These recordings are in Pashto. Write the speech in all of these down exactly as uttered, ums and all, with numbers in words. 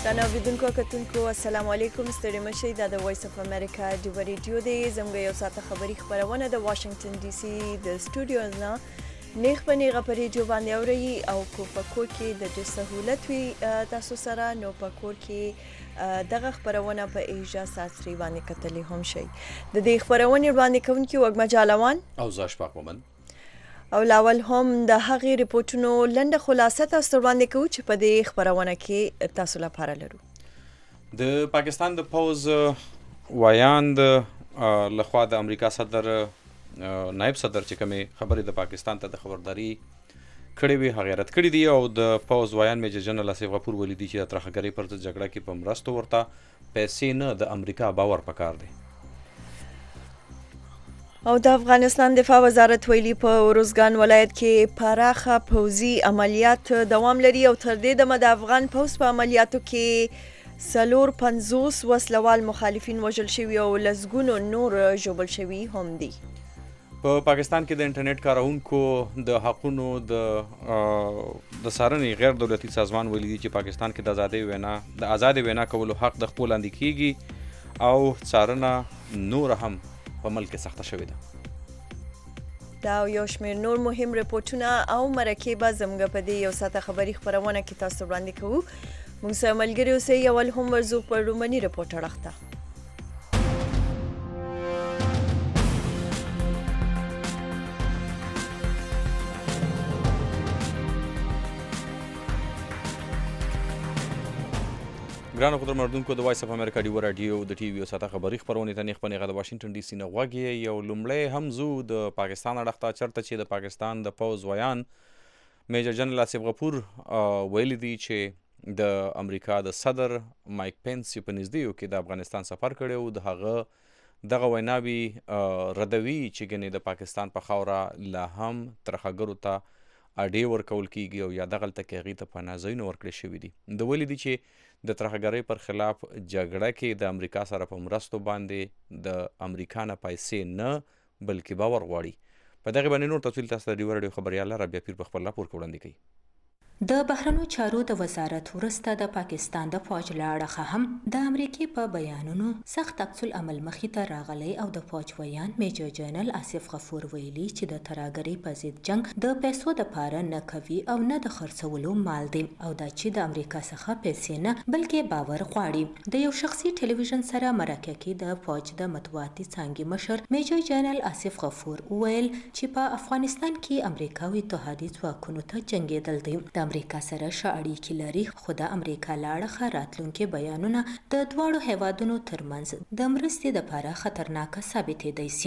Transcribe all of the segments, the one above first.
درنو اوریدونکو کتونکو السلام علیکم ستړي مشئ دا د وایس اف امریکا ډیو ریډیو دی زموږ یو ساعته خبري خبرونه د واشنگټن ډي سي د سټوډیوز نه نیغ په نیغه په ریډیو باندې اوري او کو په کور کې د ډېر سهولت وي تاسو سره نو په کور کې دغه خبرونه په ایجا ساتري باندې کتلې هم شي د دې خبرونه باندې کوونکی وګما جالوان او زاش پاک مومن او لاول هم د هغې ریپورتونو لنډه خلاصه تاسو وړاندې کوو چې په دې خبرونه کې تاسو لپاره لرو. د پاکستان د پوز وایاند لخوا د امریکا صدر نائب صدر چې کومې خبرې د پاکستان ته د خبرداري کړې وي هغه رد کړې دي او د پوز وایاند میجر جنرال آصف غفور ویلي دي چې د ترهګرۍ پر ضد جګړه کې په مرستو ورته پیسې نه د امریکا باور پکار دی. او د افغانستان دفاع وزارت ویلي په روزګان ولایت کې پراخه پوځي عملیات دوام لري او تر دې دمه د افغان پوځ په عملیاتو کې څلور پنځوس وسلوال مخالفین وژل شوي او لسګونو نور ژوبل شوي هم دي. په پاکستان کې د انټرنیټ کارونکو د حقونو د د څارنې غیر دولتي سازمان ویلي دي چې پاکستان کې د ازادۍ وینا د ازادۍ وینا کولو حق د خپل لاندې کیږي او څارنه نور هم په ملک سخته شوې ده. دا یو شمېر نور مهم ریپورتونه او مرکې به زموږ په دې یو ساعته خبري خبرونه کې تاسو وړاندې کوو. موږ سره ملګري اوسئ اول هم ورځو په لومړني ریپورټ اړخته. ګرانو قدر مردونکو د وایس اف امریکا ډیو راډیو د ټي وي او ساته خبري خبرونه ته نیغ په نیغه د واشنگټن ډي سي نه غوږی یو لومړی هم زو د پاکستان اړخته چرته چې د پاکستان د پوز ویان میجر جنرال آصف غفور ویلي دي چې د امریکا د صدر مایک پینس په نږدې کې د افغانستان سفر کړی او د هغه دغه ویناوي ردوي چې ګنې د پاکستان په خاوره لا هم ترهګرو ته اډې ورکول کیږي او یا دغلته کې هغې ته پناه ځایونه ورکړل شوي دي. د ویلي دي چې د ترهګرۍ پر خلاف جګړه کې د امریکا سره په مرستو باندې د امریکا نه پیسې نه بلکې باور غواړي. په دغه باندې نور تفصیل تاسو ته ډیو راډیو خبریال رابعه پیر په خپل راپور کې وړاندې کوي. د بهرنیو چارو د وزارت وروسته د پاکستان د فوج له اړخه هم د امریکې په بیانونو سخت عکس العمل مخې ته راغلی او د فوج ویان میجر جنرال آصف غفور ویلي چې د ترهګرۍ په ضد جنگ د پیسو دپاره نه کوي او نه د خرڅولو مال دی او دا چې د امریکا څخه پیسې نه بلکې باور غواړي. د یو شخصي ټلویزیون سره مرکه کې د فوج د مطبوعاتي څانګې مشر میجر جنرال آصف غفور وویل چې په افغانستان کې امریکا او اتحادي ځواکونو ته جنګېدل دی. د امریکا سره ښه اړیکې لري خو د امریکا له اړخه راتلونکي بیانونه د دواړو هیوادونو ترمنځ د مرستې دپاره خطرناکه ثابتېدی سي.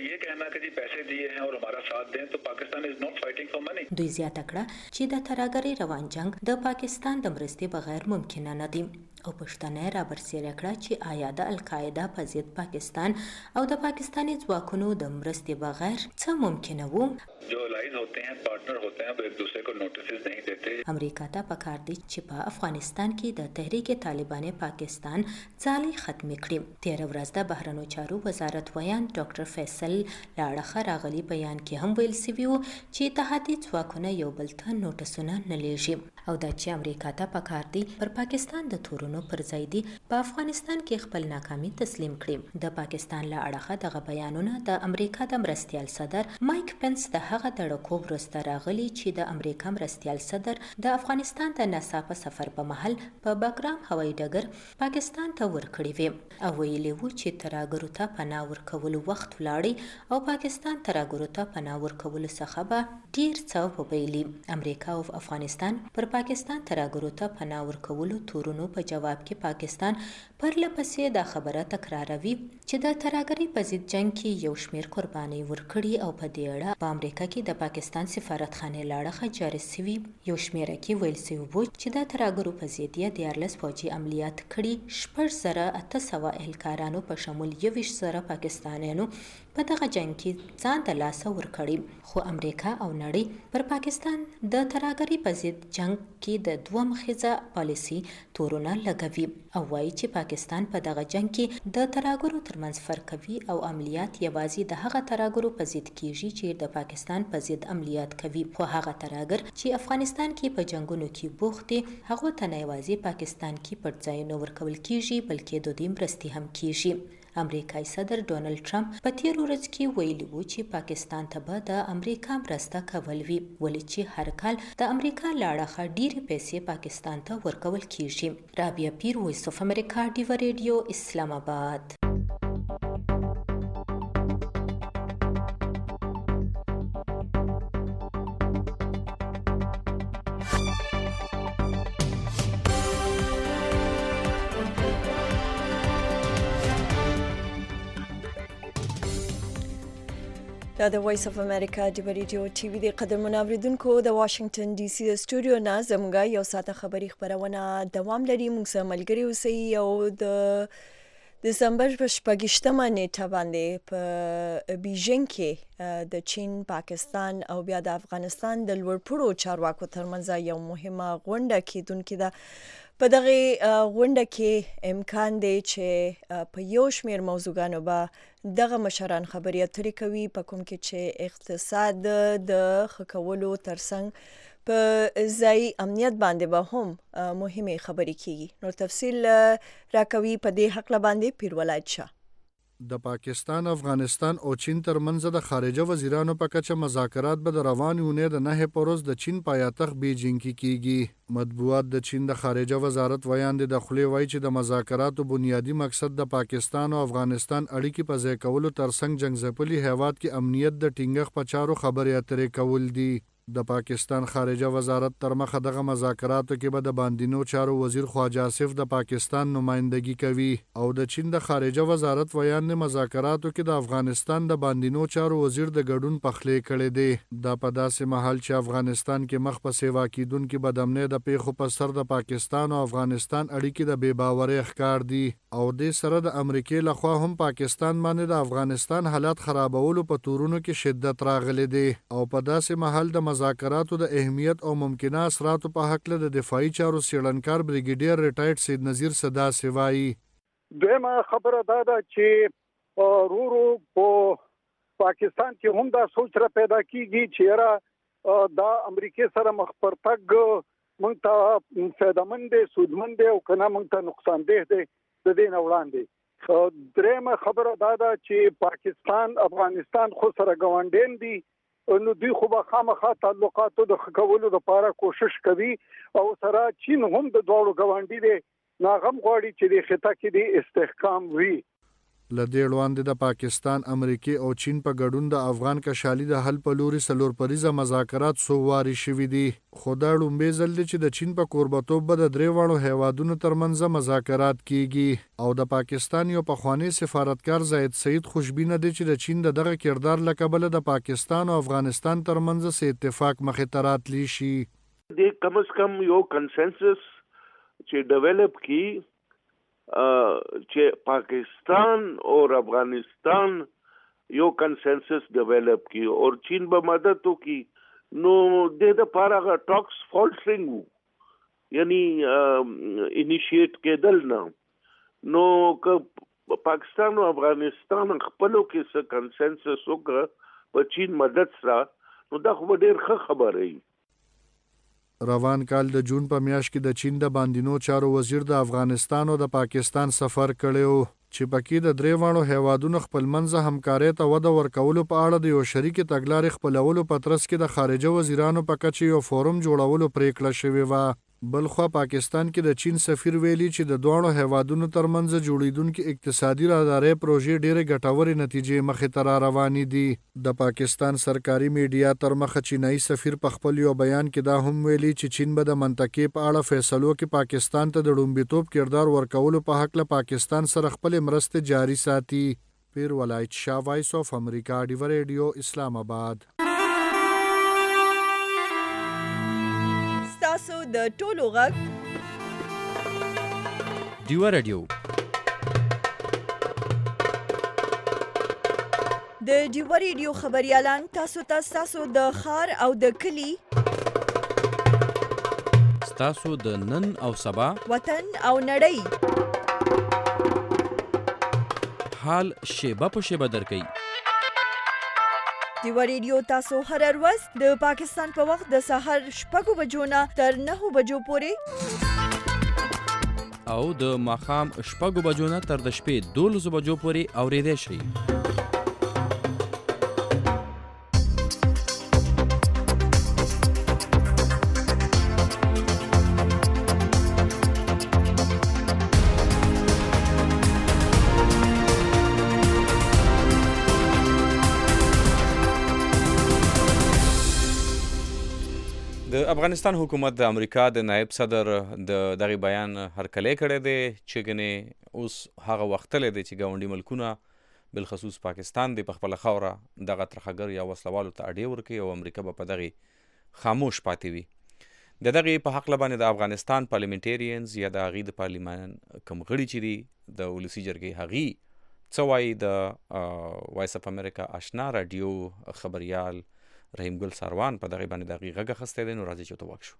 دوی زیاته کړه چې د ترهګرۍ روان جنگ د پاکستان د مرستې بغیر ممکنه نه دی او پوښتنه یې رابرسېره کړه چې آیا د القاعده په ضد پاکستان او د پاکستاني ځواکونو د مرستې بغیر څه ممکنه وو. امریکا ته پکار دی چې په افغانستان کې د تحریک طالبان پاکستان ځالۍ ختمې کړي. تېره ورځ د بهرنیو چارو وزارت ویان ډاکټر فیصل له اړخه راغلي بیان کې هم ویل سوي وو چې اتحادي ځواکونه یو بل ته نوټسونه نه لیږي او دا چې امریکا ته پکار دی پر پاکستان د تورونو پر ځای دی په افغانستان کې خپل ناکامي تسلیم کړي. د پاکستان له اړخه دغه بیانونه د امریکا د مرستیال صدر مایک پینس د هغه د ړکو وروسته راغلي چې د امریکا مرستیال صدر د افغانستان د ناڅاپه سفر په مهال په بګرام هوایي ډګر پاکستان ته ورکړي وي او ویلي وو چې ترهګرو ته پناه ورکولو وخت ولاړی او پاکستان ترهګرو ته پناه ورکولو څخه به ډیر څه وبیلي. امریکا او افغانستان پر پاکستان ترهګرو ته پناه ورکولو تورونو په جواب کې پاکستان پرله پسې دا خبره تکراروي چې د ترهګرۍ په ضد جنګ کې یو شمېر قربانۍ ورکړي او په دې اړه په امریکا کې د پاکستان سفارتخانې له اړخه جاري سوي یو شمېره کې ویل سوي وو چې د ترهګرو په ضد یې دیارلس فوجي عملیات کړي. شپږ زره اته سوه اهلکارانو په شمول یوویشت زره پاکستانیانو په دغه جنگ کې ځان د لاسه ورکړي، خو امریکا او نړۍ پر پاکستان د ترهګرۍ په ضد جنگ کې د دوه مخیزه پالیسي تورونه لګوي او وایي چې پاکستان په دغه جنگ کې د ترهګرو ترمنځ فرق کوي او عملیات یوازې د هغه ترهګرو په ضد کیږي چې د پاکستان په ضد عملیات کوي، خو هغه ترهګر چې افغانستان کې په جنگونو کې بوخت دي هغه ته نه یوازې پاکستان کې پټ ځایونه ورکول کیږي بلکې د دوی مرستې هم کیږي. امریکایي صدر ډونالد ټرمپ په تیرو ورځو کې ویلي و چې پاکستان ته به د امریکا مرسته کول وي، ولې چې هر کال د امریکا له اړخه ډېرې پیسې پاکستان ته ورکول کیږي. رابعه پیر، وایس اف امریکا، ډیوه ریډیو، اسلام آباد. دا د وایس اف امریکا ډیوه ریډیو ټي وي د قدرمنو اوریدونکو د واشنگټن ډي سي د سټوډیو نه زموږ یو ساعته خبري خبرونه دوام لري. موږ سره ملګري اوسئ او د دسمبر په شپږیشتمه نیټه باندې په بیجینګ کې د چین، پاکستان او بیا د افغانستان د لوړپوړو چارواکو ترمنځ یو مهمه غونډه کیدونکې ده. په دغه غونډه کې امکان دی چې په یو شمېر موضوعګانو به دغه مشران خبرې اترې کوي، په کوم کې چې اقتصاد د ښه کولو ترڅنګ په ځایي امنیت باندې به هم مهمې خبرې کیږي. نور تفصیل راکوي په دې هکله باندې پیر ولایت شاه. د پاکستان، افغانستان او چین ترمنځ د خارجه وزیرانو په کچه مذاکرات به د روانې اونۍ د نهې په ورځ د چین پایتخت بیجینګ کې کیږي. مطبوعات د چین د خارجه وزارت ویان د خولې وایي چې د مذاکراتو بنیادی مقصد د پاکستان او افغانستان اړیکې په ځای کولو ترڅنګ جنګ ځپلي هیواد کې امنیت د ټینګښت په چارو خبرې اترې کول دي. د پاکستان خارجه وزارت تر مخه دغه مذاکراتو کې به د باندینو چارو وزیر خواجه آصف د پاکستان نمائندګي کوي او د چین د خارجه وزارت ویان د مذاکراتو کې د افغانستان د باندینو چارو وزیر د ګډون پخلی کړی دی. دا په داسې مهال چې افغانستان کې مخ په سیوا کیدونکو بدامنۍ د پیښو په سر د پاکستان او افغانستان اړیکې د بې باورۍ ښکار دي او د سره د امریکای لخوا هم پاکستان باندې د افغانستان حالات خرابولو په تورونو کې شدت راغلی دی او په داسې مهال د مذاکراتو د اهمیت او ممکنه اثراتو په حق د دفاعي چارو سیړنکار بریګیډیر ریټایرډ سید نذیر صدا سوای. دویمه خبره دا ده چې ورو په پاکستان کې هم دا سوچ را پیدا کیږي چې را دا امریکای سره مخ پر تګ مونږ ته فایدهمند دی، سودمند دی او کنه مونږ ته نقصان ده دی د دې نه وړاندې. درېمه خبره دا ده چې پاکستان افغانستان خو سره ګاونډین دي، نو دوی خو به خامخا تعلقاتو د ښه کولو لپاره کوشش کوي او سره چین هم د دواړو ګاونډي دی، نو هغه هم غواړي چې د خطه کې د استحکام وي. له دې وړاندې د پاکستان، امریکای او چین په ګډون د افغان کشالي د حل په لوري څلور پریزه مذاکرات څو واري شوي دي، خو دا لومړی ځل دی چې د چین په کوربتوب به د درې واړو هیوادونو ترمنځ مذاکرات کیږي او د پاکستان یو پخوانی سفارتکار زاهد سعید خوشبینه دی چې د چین د دغه کردار له کبله د پاکستان او افغانستان ترمنځ سه اتفاق مخې ته راتلی شي. د کم از کم یو کنسنسس چې ډیولپ کی چې پاکستان اور افغانستان یو کنسنسس ډیولپ کی اور چین به مدد وکي، نو د د پاره ټاکس فالټرینګ وو یعنی انیشیټ کېدل نه، نو که پاکستان او افغانستان خپلو کې څه کنسنسس وکړه په چین مدد سره، نو دا خو ډېر ښه خبره وي. روان کال د جون په میاشت کې د چین د باندینو چارو وزیر د افغانستان او د پاکستان سفر کړی و چې پکې د درې واړو هیوادونو خپلمنځه همکارۍ ته وده ورکولو په اړه د یو شریکې تګلارې خپلولو په ترڅ کې د خارجه وزیرانو په کچه یو فورم جوړولو پریکړه شوې وه. بلخوا پاکستان کې د چین سفیر ویلي چې د دواړو هیوادونو ترمنځ جوړیدونکې اقتصادي راهدارۍ پروژې ډېرې ګټورې نتیجې مخې ته را روانې دي. د پاکستان سرکاري میډیا تر مخه چینایي سفیر په خپل یو بیان کې دا هم ویلي چې چین به د منطقې په اړه فیصلو کې پاکستان ته د لومړیتوب کردار ورکولو په حق له پاکستان سره خپلې مرستې جاري ساتي. پیر ولایت شاه، وایس اف امریکا، ډیوه ریډیو، اسلام آباد. تاسو د ټولو غږ ډیوه ریډیو د ډیو ریډیو خبريالان تاسو ته تاسو د خار او د کلی تاسو د نن او سبا وطن او نړۍ حال شیبه په شیبه درکې ډیو ریډیو تاسو هر ورځ د پاکستان په وخت د سحر شپږ بجو نه تر نه بجو پورې او د ماښام شپږ بجو نه تر د شپې دولس بجو پورې اورېدای شئ. د افغانستان حکومت د امریکا د نائب صدر د دغه بیان هرکلی کړی دی چې ګنې اوس هغه وختلی دی چې ګاونډي ملکونه بالخصوص پاکستان دی په خپله خاوره دغه ترهګر یا وسلوالو ته اډې ورکوي او امریکا به په دغې خاموش پاتې وي. د دغې په هکله باندې د افغانستان پارلیمنټیرینز یا د هغې د پارلیمان کوم غړي چې دي د ولسي جرګې هغې څه وایي د وایس اف امریکا اشنا راډیو خبریال رحیم ګل ساروان په دغه باندې دغه غږ اخیستی دی. نو راځي چې ورته وکړو.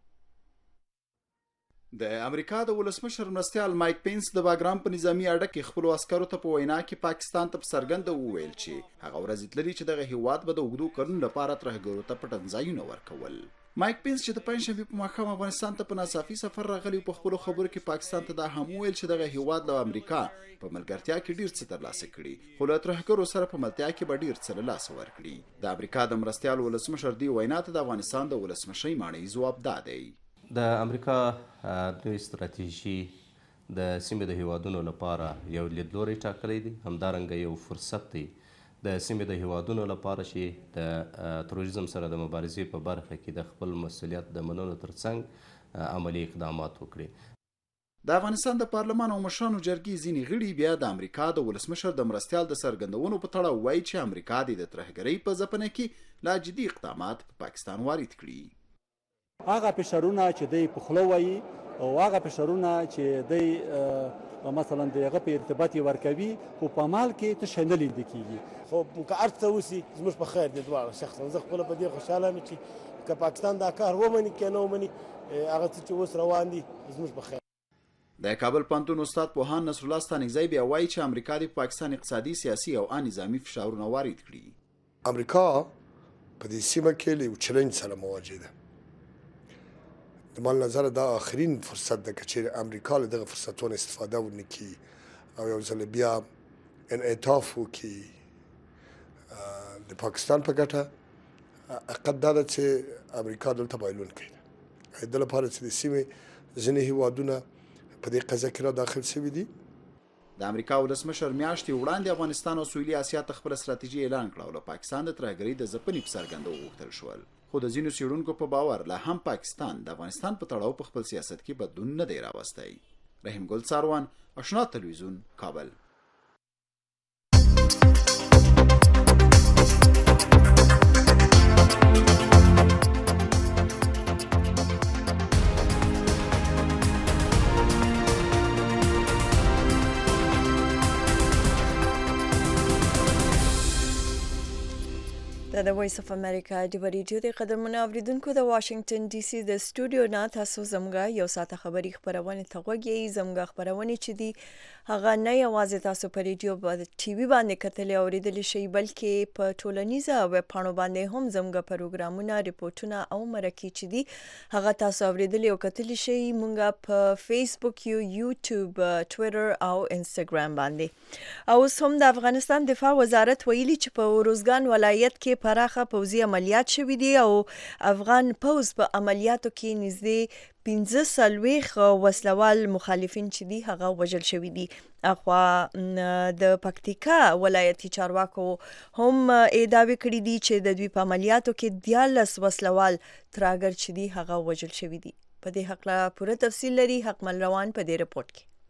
د امریکا د ولسمشر مرستیال مایک پینس د باګرام په نظامی اډه کې خپل عسکرو ته په وینا کې پاکستان ته په څرګنده وویل چې هغه ورځ تللی چې دغه هیواد به د اوږدو کلونو لپاره ترهګرو ته پټنځایونه ورکول. مایک پینس چې د پنځشنبې په ماښام افغانستان ته په ناڅاپي سفر راغلی په خپلو خبرو کې پاکستان ته دا هم وویل چې دغه هیواد له امریکا په ملګرتیا کې ډیر څه ترلاسه کړي خو له ترهګرو سره په ملتیا کې به ډیر څه له لاسه ورکړي. د امریکا د مرستیال ولسمشر دی وینا ته د افغانستان د ولسمشۍ ماڼۍ ځواب دادی. د امریکا نوې ستراتیژي د سیمې د هیوادونو لپاره یو لیدلوری ټاکلی دی، همدارنګه یو فرصت دی د سیمې د هیوادونو لپاره چې د تروریزم سره د مبارزې په برخه کې د خپل مسؤلیت د منلو ترڅنګ عملي اقدامات وکړي. د افغانستان د پارلمان او مشرانو جرګې ځینې غړي بیا د امریکا د ولسمشر د مرستیال د څرګندونو په تړاو وایي چې امریکا د ترهګرۍ په ځپنه کې لا جدي اقدامات په پاکستان وارد کړي. هغه فشارونه چې دوی په خوله وایي او هغه فشارونه چې دوی مثلا دغه په ارتباط ورکوي خو په عمل کې څه شی نه لیدل کېږي. خو که هر څه وسي زموږ په خیر دي دواړه. شخصا زه خپله په دې خوشحاله یم چې که پاکستان دا کار ومني که نه ومني هغه څه چې اوس روان دي زموږ په خیر. د کابل پوهنتون استاد پوهان نصر الله ستانکزی بیا وایي چې امریکا د پاکستان اقتصادي سیاسي او ان نظامي فشارونه وارد کړي. امریکا په دې سیمه کې له چیلنج سره مواجه ده. د مال نظر دا آخرین فرصت ده که چیرې امریکا له دغه فرصتونو استفاده ونه کړي او یو ځل بیا انعطاف وکړي د پاکستان په ګټه. حقیقت دا ده چې امریکا دلته بایلونکی ده. د لپاره چې د سیمې ځینې هیوادونه په دې قضیه کې را داخل شوي دي. د امریکا ولسمشر میاشتې وړاندې افغانستان او سویلي اسیا ته خپله ستراتیژي اعلان کړه او له پاکستان د ترهګرۍ د ځپنې په څرګنده وغوښتل شول. خو د ځینو څېړونکو په باور لا هم پاکستان د افغانستان په تړاو په خپل سیاست کې بدلون نه دی راوستی. رحیم ګل ساروان، اشنا تلویزیون، کابل. د وایس اف امریکا ډیو ریډیو د قدرمنو اوریدونکو د واشنگټن ډي سي د سټوډیو نه تاسو زموږ یو ساعته خبري خبرونه ته غوږی. زموږ خبرونه چې دي هغه نه یوازې تاسو په ریډیو باندې ټي وي باندې کتلې اوریدل شي بلکې په ټولنیزه ویب پاڼو باندې هم زموږ پروګرامونه ریپورتونه او مرکې چې دي هغه تاسو اوریدل او کتل شي مونږ په فیسبوک یو یوټیوب ټوئیټر او انستګرام باندې. او هم د افغانستان دفاع وزارت ویلي چې په روزګان ولایت کې پراخه پوځي عملیات شوي دي او افغان پوځ په عملیاتو کې نږدې پنځه څلوېښت وسلوال مخالفین چې دي هغه وژل شوي دي. اخوا د پکتیکا ولایتي چارواکو هم ادعاوې کړې دي چې د دوی په عملیاتو کې دیارلس وسلوال ترهګر چې دي هغه وژل شوي دي. په دې هکله پوره تفصیل لري حقمل روان په دې رپورټ کې.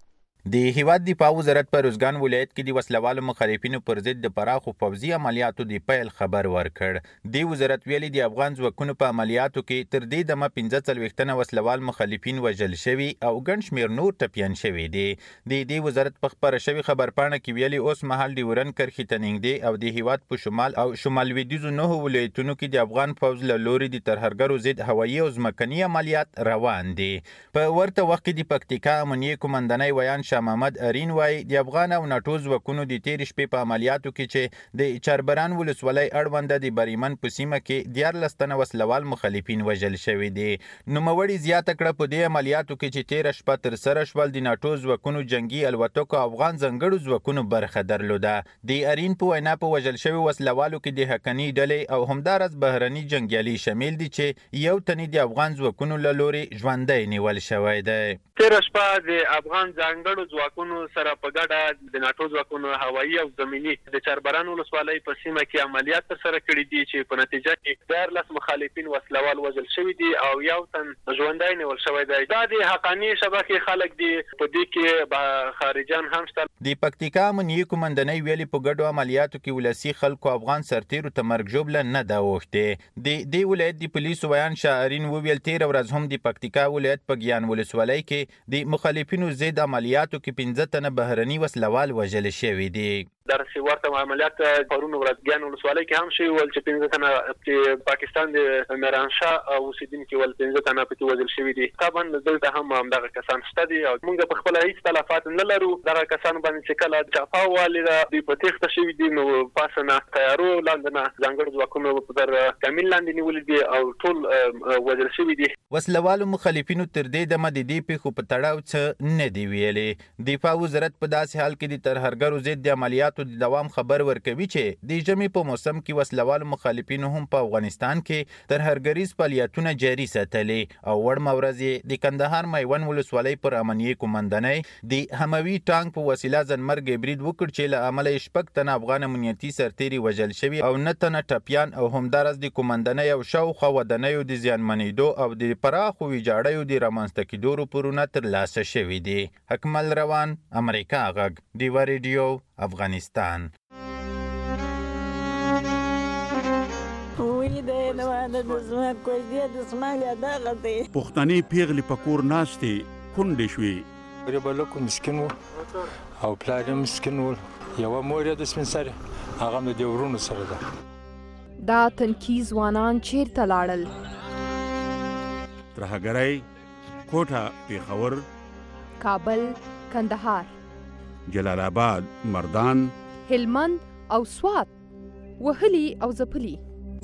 د هیواد دفاع وزارت په روزګان ولایت کې د وسلوالو مخالفینو پر ضد د پراخو پوځي عملیاتو د پیل خبر ورکړ. د وزارت ویلي د افغان ځواکونو په عملیاتو کې تر دې دمه پنځه څلوېښت تنه وسلوال مخالفین وژل شوي او ګڼ شمېر نور ټپیان شوي دي. د دې وزارت په خپره شوې خبرپاڼه کې ویلي اوس مهال د ورن کرښې ته نږدې او د هیواد په شمال او شمال لویدیځو نهو ولایتونو کې د افغان پوځ له لوري د ترهګرو ضد هوایي او ځمکني عملیات روان دي. په ورته وخت کې د پکتیکا امنیې قومندانۍ ویان شاه محمد ارین وایي د افغان او ناټو ځواکونو د تېرې شپې په عملیاتو کې چې د چاربران ولسوالۍ اړونده د بریمن په سیمه کې دیارلس تنه وسلوال مخالفین وژل شوي دي. نوموړي زیاته کړه په دې عملیاتو کې چې تېره شپه ترسره شول د ناټو ځواکونو جنګي الوتکو افغان ځانګړو ځواکونو برخه درلوده. د ارین په وینا په وژل شوي وسلوالو کې د حقني ډلې او همداراز بهرني جنګیالي شامل دي چې یو تن د افغان ځواکونو له لوري ژوندی نیول شوی دی. تېره شپه د افغان ځانګړو ځواکونو سره په ګډه د ناټو ځواکونو هوایي او زمیني د چاربران ولسوالۍ په سیمه کې عملیات ترسره کړي دي چې په نتیجه کې دیارلس مخالفین وسلوال وژل شوي دي او یو تن ژوندی نیول شوی دی. دا د حقاني شبکې خلک دي، په دې کې خارجان هم شته. د پکتیکا امنیې قومندانۍ ویلي په ګډو عملیاتو کې ولسي خلکو افغان سرتیرو ته مرګ ژوبله نه ده اوښتې. د دې ولایت د پولیسو ویان شاه ارین وویل تېره ورځ هم د پکتیکا ولایت په ګیان ولسوالۍ کې د مخالفینو ضد عملیاتو کې پنځه تنه بهرني وسلوال وژل شوي دي. درسي ورته عملیات پرون ورځ ګیان ولسوالۍ کې هم شوي ول چې پنځه تنه چې پاکستان د میرانشاه اوسیدونکي ول پنځه تنه پکې وژل شوي دي. طبعا دلته هم همدغه کسان شته دي او موږ په خپله هېڅ تلفات نه لرو. دغه کسان باندې چې کله چاپه والیده دوی په تېښته شوي دي نو پاسه نه تیارو لاندې نه ځانګړو ځواکونو تر کمین لاندې نیولي دي او ټول وژل شوي دي. وسلوالو مخالفینو تر دې دمه د دې پیښو په تړاو څه نه دي ویلي. دفاع وزارت په داسې حال کې د ترهګرو ضد د عملیاتو د دوام خبر ورکوي چې د ژمي په موسم کې وسلوالو مخالفینو هم په افغانستان کې ترهګریز فعالیتونه جاري ساتلي او وړمه ورځ د کندهار میوند ولسوالۍ پر امنیې قومندانۍ د هموي ټانک په وسیله ځانمرګي برید وکړ چې له امله یې شپږ تنه افغان امنیتي سرتیري وژل شوي او نه تنه ټپیان او همداراز د قومندانۍ او شاوخوا ودانیو د زیانمنېدو او د پراخو ویجاړیو د رامنځته کېدو راپورونه ترلاسه شوي دي. حکمل روان، امریکا غږ، ډیوا ریډیو، افغانستان. پښتني پیغلې په کور ناستې کونډې شوې. ریبلکو مسکین و او پلار یې مسکین و. یوه مور یې د سپین سرې هغه هم د دې ورونو سره ده. دا تنکي ځوانان چیرته لاړل؟ ترهګرۍ کوټه، پېښور، کابل، کندهار، جلال آباد، مردان، هلمند او سوات، وهلي او ځپلي.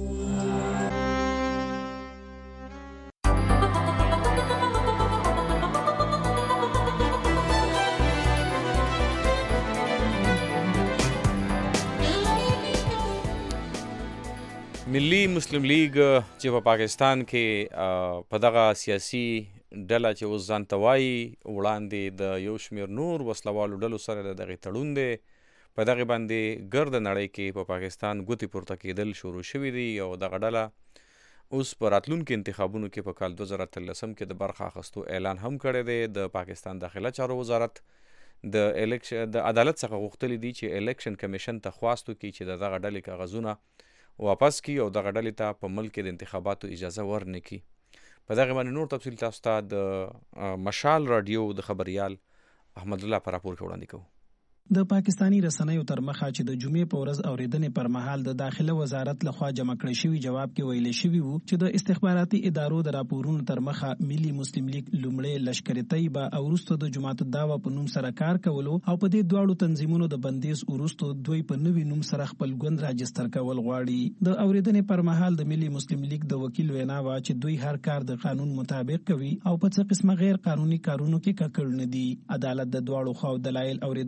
ملي مسلم لیگ چې په پاکستان کې په دغه سیاسي ډله چې اوس ځان ته وایي وړاندې د یو شمېر نور وسلوالو ډلو سره د دغې تړون دی، په دغې باندې ګرده نړۍ کې په پاکستان ګوتې پورته کېدل شروع شوي دي او دغه ډله اوس په راتلونکو انتخابونو کې په کال دوه زره اتلسم کې د برخه اخیستو اعلان هم کړی دی. د پاکستان داخله چارو وزارت د الیکشن د عدالت څخه غوښتلی دي چې الیکشن کمیشن ته خواست وکړي چې د دغه ډلې کاغذونه واپس کی او دغه ډلې ته په ملک کې د انتخاباتو اجازه ورنکړي. په دغه باندې نور تفصیل تاسو ته د مشال رادیو د خبریال احمد الله پر راپور کې وړاندې کوو. د پاکستانی رسنیو تر مخه چې د جمعې په ورځ اوریدنې پر مهال د داخله وزارت لخوا جمع کړی شوی جواب کې ویل شوی وو چې د استخباراتي ادارو د راپورونو تر مخه ملي مسلم لیگ لومړی لشکر طیبه او وروسته د جماعت الدعوه په نوم سره کار کولو او په دې دواړو تنظیمونو د بندیز وروسته دوی په نوي نوم سره خپل ګوند راجستر کول غواړي. د اوریدنې پر مهال د ملي مسلم لیگ د وکیل وینا وا چې دوی هر کار د قانون مطابق کوي او په څه قسمه غیر قانوني کارونو کې ککړ نه دي. عدالت د دواړو خواو دلایل اوریدل وروسته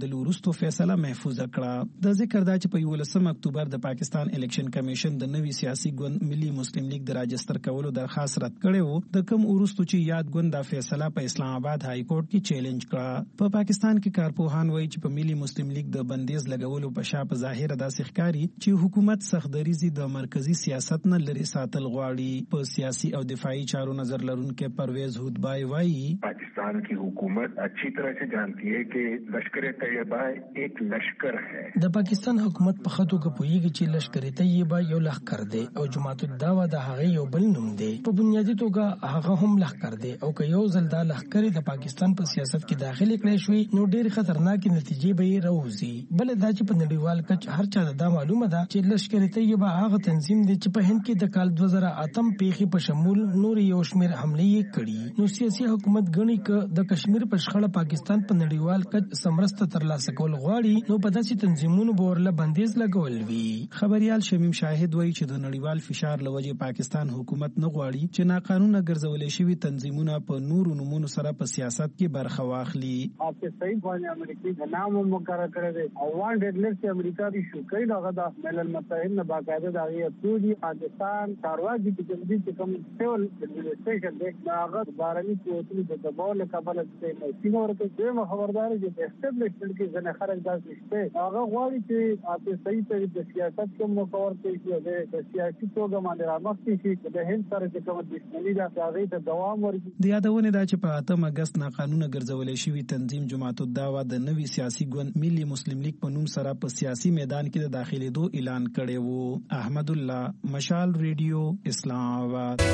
وروسته فیصله محفوظه کړه د ذکر دا چې په یولسم اکتوبر د پاکستان الیکشن کمیشن د نوي سیاسي ګوند ملي مسلم لیگ د راجستر کولو درخواست رد کړی و د کوم وروسته چې یاد ګوند د فیصله په اسلام آباد های کورټ کې چیلنج کړه په پاکستان کې کارپوهان وایي چې په ملي مسلم لیگ د بندیز لګولو په شا په ظاهر داسې ښکاري چې حکومت سختدریزي د مرکزی سیاست نه لري ساتل غواړي په سیاسي او دفاعي چارو نظر لرونکو پرویز هودبای وایي पाकिस्तान की हुकूमत अच्छी तरह से जानती है कि लश्कर तैयबा एक लश्कर है د پاکستان حکومت په خطو کې پویږي چې لشکر طیبه یو لښکر دی او جماعت الدعوه د هغه یو بل نوم دی په بنیادی توګه هغه هم لښکر دی او که یو ځل دا لښکر د پاکستان په سیاست کې داخلي کړی شوی نو ډېر خطرناک نتیجې به راوځي بل دا چې په نړیوال کچ هر چا دا معلومه ده چې لشکر طیبه هغه تنظیم دی چې په هند کې د کال دوه زره اتم پیښې په شمول نور یو شمېر حملې کړي نو سیاسي حکومت غني ک د کشمیر په شخړه پاکستان په نړیوال کچ سمرسته ترلاسه کول غواړي نو په داسې تنظیمونو بورله بندیز لګول وی خبريال شمیم شاهد وایي چې د نړیوال فشار لوجه پاکستان حکومت نه غواړي چې ناقانونه ګرځولې شوی تنظیمونه په نورو نمونو سره په سیاست کې برخه واخلي اپ صحیح باندې امریکای د نام مقرر کړی دی او وانټډ لیست امریکا دی شو کړي دغه د ملل متحد نه باقاعده د ایتودي پاکستان کارواګي د جلدی چې کوم سیول ایڈمنسټریشن دی هغه بارني قوتونو د دباو له کبله د سینور کې د خبرداري د اسټابلیشمنت کې ځنه خلک داسې شته هغه غواړي چې اپ صحیح په د سیاست کوم مکور کوي د سیاسي توګه باندې رامخته شي د هند سره چې کوم دښمنی دا هغه ته دوام ورکړي د یادونه دا چې په اتم اگست ناقانونه ګرځولې شوی تنظیم جماعت الدعوه د نوي سیاسي ګوند ملي مسلم لیگ په نوم سره په سیاسي میدان کې د داخليدو اعلان کړی وو احمد الله مشال ریډیو اسلام آباد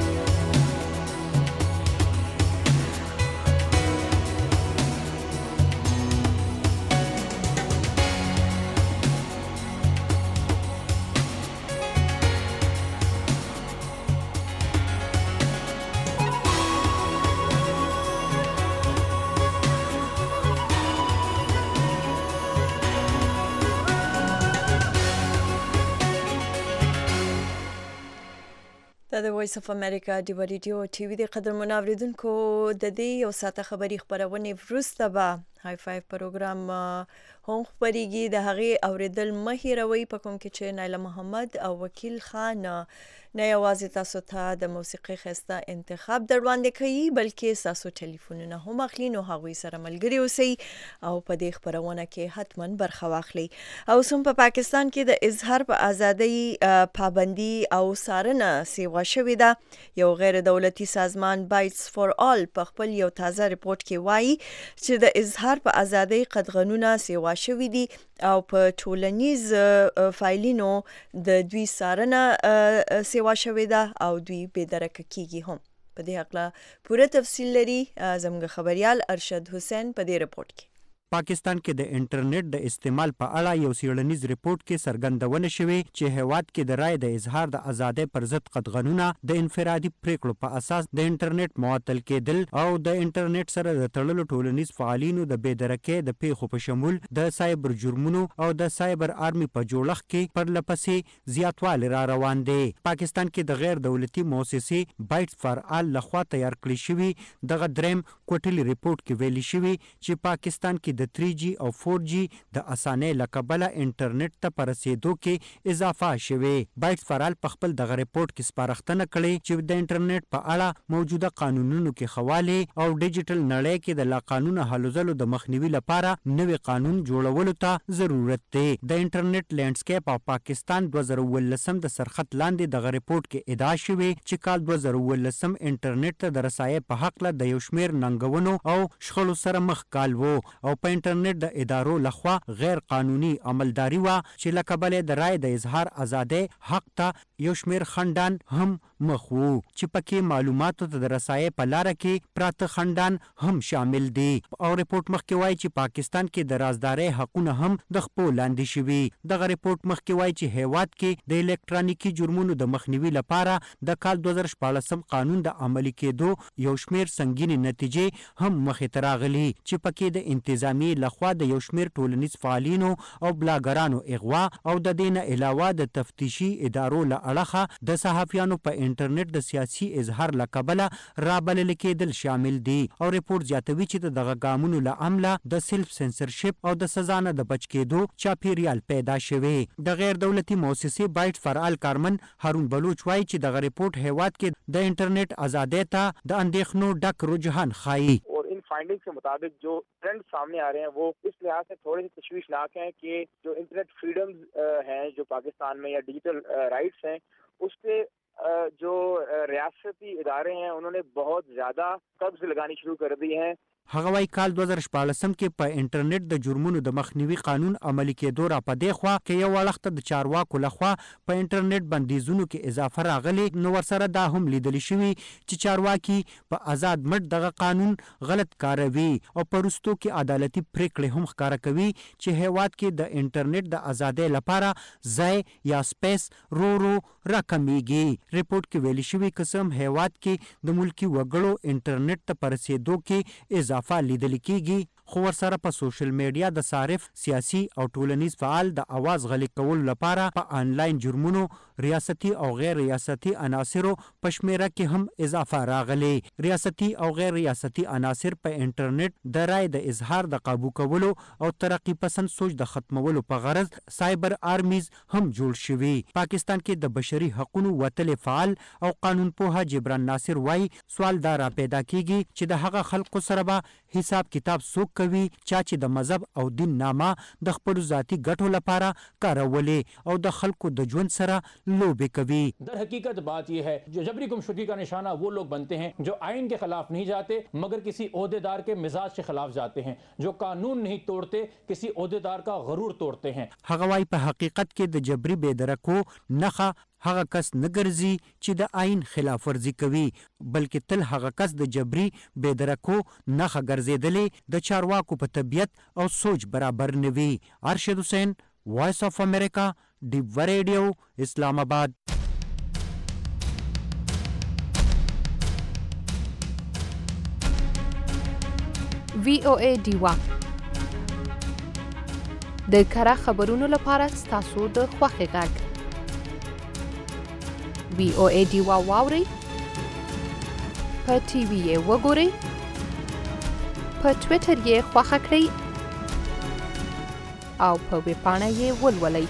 د وایس اف امریکا د ریډیو ټي وي د قدر منوریدونکو د دې یو ساعته خبري خبرونه وروسته به های فایو پروګرام هم خبريږي د هغه اوریدل مهیروي په کوم کې چې نایله محمد او وکیل خان نه یوازې تاسو ته د موسیقي خسته انتخاب دروازه کوي بلکې تاسو ټلیفونونه هم اخلي نو هغوی سره ملګری اوسئ او په دې خبرونه کې حتما برخه واخلئ او سم په پاکستان کې د اظهار په ازادۍ پابندي او سارنه سیوا شوې ده یو غیر دولتي سازمان بایټس فور آل په خپل یو تازه ریپورت کې وایي چې د اظهار په ازادۍ قدغنونه سیوا شوې دي او په ټولنیز فایلینو د دوی سارنه سیوا شوې ده او دوی به درک کیږي هم په دې حق پوره تفصیل لري زموږ خبريال ارشد حسین په دې رپورت کې پاکستان کې د انټرنیټ د استعمال په اړه یو څېړنیز ریپورت کې څرګندونه شوې چې هیواد کې د رای د اظهار د ازادۍ پر ضد قدغنونه د انفرادي پریکړو په اساس د انټرنیټ معطل کېدل او د انټرنیټ سره د تړلو ټولنیز فعالینو د بېدرکۍ د پیښو په شمول د سایبر جرمونو او د سایبر آرمي په جوړښت کې پر لپسې زیاتوالی را روان دی پاکستان کې د غیر دولتي مؤسسې بایټس فار آل لخوا تیار کړی شوی دغه دریم کوټلي ریپورت کې ویلي شوی چې پاکستان کې د تھری جی او فور جی د اسانه لکبله انټرنیټ ته پرسیدو کې اضافه شوه بایټس فار آل په خپل دغه ریپورت کې سپارښتنه کړې چې د انټرنیټ په اړه موجوده قانونونو کې خواله او ډیجیټل نړۍ کې د لا قانون حلوزلو د مخنیوي لپاره نوې قانون جوړولو ته ضرورت دی د انټرنیټ لینډسکیپ او پاکستان دوه زره ولسم د سرخط لاندې دغه ریپورت کې ادعا شوې چې کال دوه زره ولسم انټرنیټ ته د رسایي په حق له د یو شمیر ننګونو او شخړو سره مخ کال وو او په انټرنیټ د ادارو لخوا غیر قانوني عملداري وا چې لکبله د رای د اظهار ازادۍ حق ته یو شمیر خندان هم مخ وو چې پکې معلوماتو ته د رسایي په لار کې پراته خندان هم شامل دي او ریپورت مخکې وایي چې پاکستان کې د رازدارۍ حقونه هم د خپل لاندې شوي دغه ریپورت مخکې وایي چې هیواد کې د الکترونیکی جرمونو د مخنیوي لپاره د کال دوه زره شپاړسم قانون د عملي کېدو یو شمیر سنگینې نتیجې هم مخې ته راغلي چې پکې د انتظامی انتظامیې لخوا د یو شمېر ټولنیز فعالینو او بلاګرانو اغوا او د دې نه علاوه د تفتیشي ادارو له اړخه د صحافیانو په انټرنیټ د سیاسي اظهار له کبله رابلل کېدل شامل دي او ریپورت زیاتوي چې د دغه ګامونو له امله د سلف سنسرشپ او د سزا نه د بچ کېدو چاپیریال پیدا شوی. د غیر دولتي مؤسسې بایټ فعال کارمن هارون بلوچ وایي چې دغه ریپورت هیواد کې د انټرنیټ ازادۍ ته د اندېښنو ډک رجحان ښایي. फाइंडिंग के मुताबिक जो ट्रेंड सामने आ रहे हैं वो इस लिहाज से थोड़े से तशवीशनाक हैं कि जो इंटरनेट फ्रीडम्स हैं जो पाकिस्तान में या डिजिटल राइट्स हैं उस पे जो रियासती इदारे हैं उन्होंने बहुत ज़्यादा कब्ज लगानी शुरू कर दी हैं. هغه وايي کال دوه زره شپاړسم کې په انټرنیټ د جرمونو د مخنیوي قانون عملي کېدو را په دې خوا کې یو وخت د چارواکو لخوا په انټرنیټ بندیزونو کې اضافه راغلی نو ورسره دا هم لیدل شوي چې چارواکي په آزاد مټ دغه قانون غلط کاروي او په وروستو کې عدالتي پریکړې هم ښکاره کوي چې هیواد کې د انټرنیټ د ازادۍ لپاره ځای یا سپیس رو رو راکمیږي. ریپورت کې ویلي شوي قسم هیواد کې د ملکی وګړو انټرنیټ ته په رسېدو کې اضافه لیدل کېږي خو ورسره په سوشل میډیا د صارف سیاسي او ټولنیز فعال د اواز غلي کولو لپاره په آنلاین جرمونو ریاستي او غیر ریاستي عناصرو په شمیره کې هم اضافه راغلي. ریاستي او غیر ریاستي عناصر په انټرنیټ د رای د اظهار د قابو کولو او ترقی پسند سوچ د ختمولو په غرض سایبر آرمیز هم جوړ شوي. پاکستان کې د بشري حقوقو وتلې فعال او قانون پوها جبران ناصر وایي سوال دا را پیدا کیږي چې د هغه خلکو سره به حساب کتاب څوک کوي چا چې د مذهب او دین نامه د خپل ذاتی ګټو لپاره کارولې او د خلکو د ژوند سره لوبې کوي. در حقیقت بات یہ ہے جو جبری گمشدگی کا نشانہ وہ لوگ بنتے ہیں جو آئین کے خلاف نہیں جاتے مگر کسی عہدیدار کے مزاج کے خلاف جاتے ہیں جو قانون نہیں توڑتے کسی عہدیدار کا غرور توڑتے ہیں. هغه وايي په حقیقت کې د جبري بېدرکو نخه هغه کس نه ګرځي چې د آئین خلاف ورزي کوي بلکې تل هغه کس د جبري بېدرکو نخه ګرځېدلې د چارواکو په طبیعت او سوچ برابر نه وي. ارشد حسین وائس آف امریکا ډیو ریډیو اسلام آباد. وی او ای ډیوا د کره خبرونو لپاره ستاسو د خوښې غږ وی او ای ډیوا واورئ په ټي وي یې وګورئ په ټویټر یې خوښه کړئ او په ویب پاڼه یې ولولئ.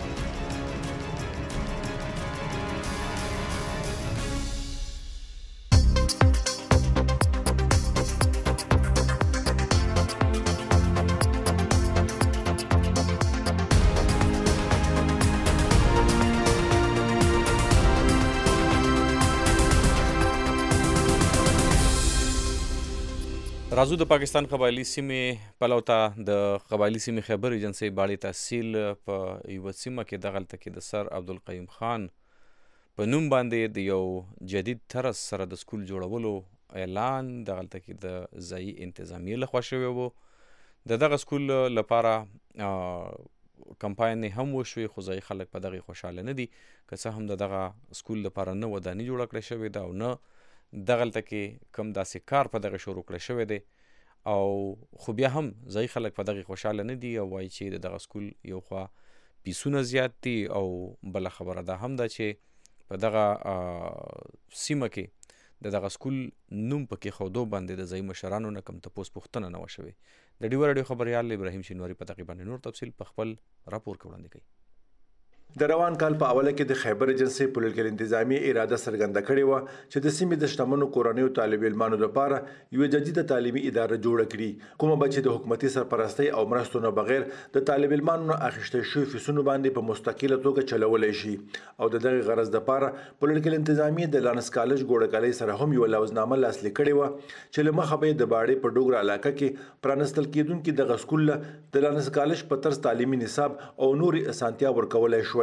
راځو د پاکستان قبایلی سیمې پلو ته د قبایلی سیمې خبر ایجنسۍ باړې تحصیل په یوه سیمه کې دغلته کې د سر عبدالقیوم خان په نوم باندې د یو جدید طرز سره د سکول جوړولو اعلان دغلته کې د ځایي انتظامیې لخوا شوی و. د دغه سکول لپاره کمپاین هم وشوې خو ځایي خلک په دغې خوشحاله نه دي که څه هم د دغه سکول لپاره نه وداني جوړه کړې شوې ده او نه دغلته کې کم داسې کار په دغه شروع کړی شوی دی او خو بیا هم ځایي خلک په دغې خوشحاله نه دي او وایي چې د دغه سکول یو خوا پیسونه زیات دي او بله خبره دا هم ده چې په دغه سیمه کې د دغه سکول نوم په کېښودو باندې د ځایي مشرانو نه کوم تپوس پوښتنه نه وه شوې. د ډیوه راډیو خبریال ابراهیم شینواري په دغې باندې نور تفصیل په خپل راپور کې وړاندې کوي. د روان کال په اوله کې د خیبر ایجنسۍ پولیټیکل انتظامی اراده څرګنده کړې وه چې د سیمې د شتمنو کورنیو طالب علمانو لپاره یوه جدیده تعلیمي اداره جوړه کړي کومه به چې د حکومتي سرپرستۍ او مرستو نه بغیر د طالب علمانو نه اخیستل شوي فیسونو باندې په مستقله توګه چلولی شي او د دغې غرض دپاره پولیټیکل انتظامی د لانس کالج ګوړهکلۍ سره هم یوه لوزنامه لاسلیک کړې وه چې له مخه به یې د باړې په ډوګره علاقه کې پرانستل کېدونکي دغه سکول له د لانس کالج په طرز تعلیمي نصاب او نورې اسانتیا ورکولی شوی.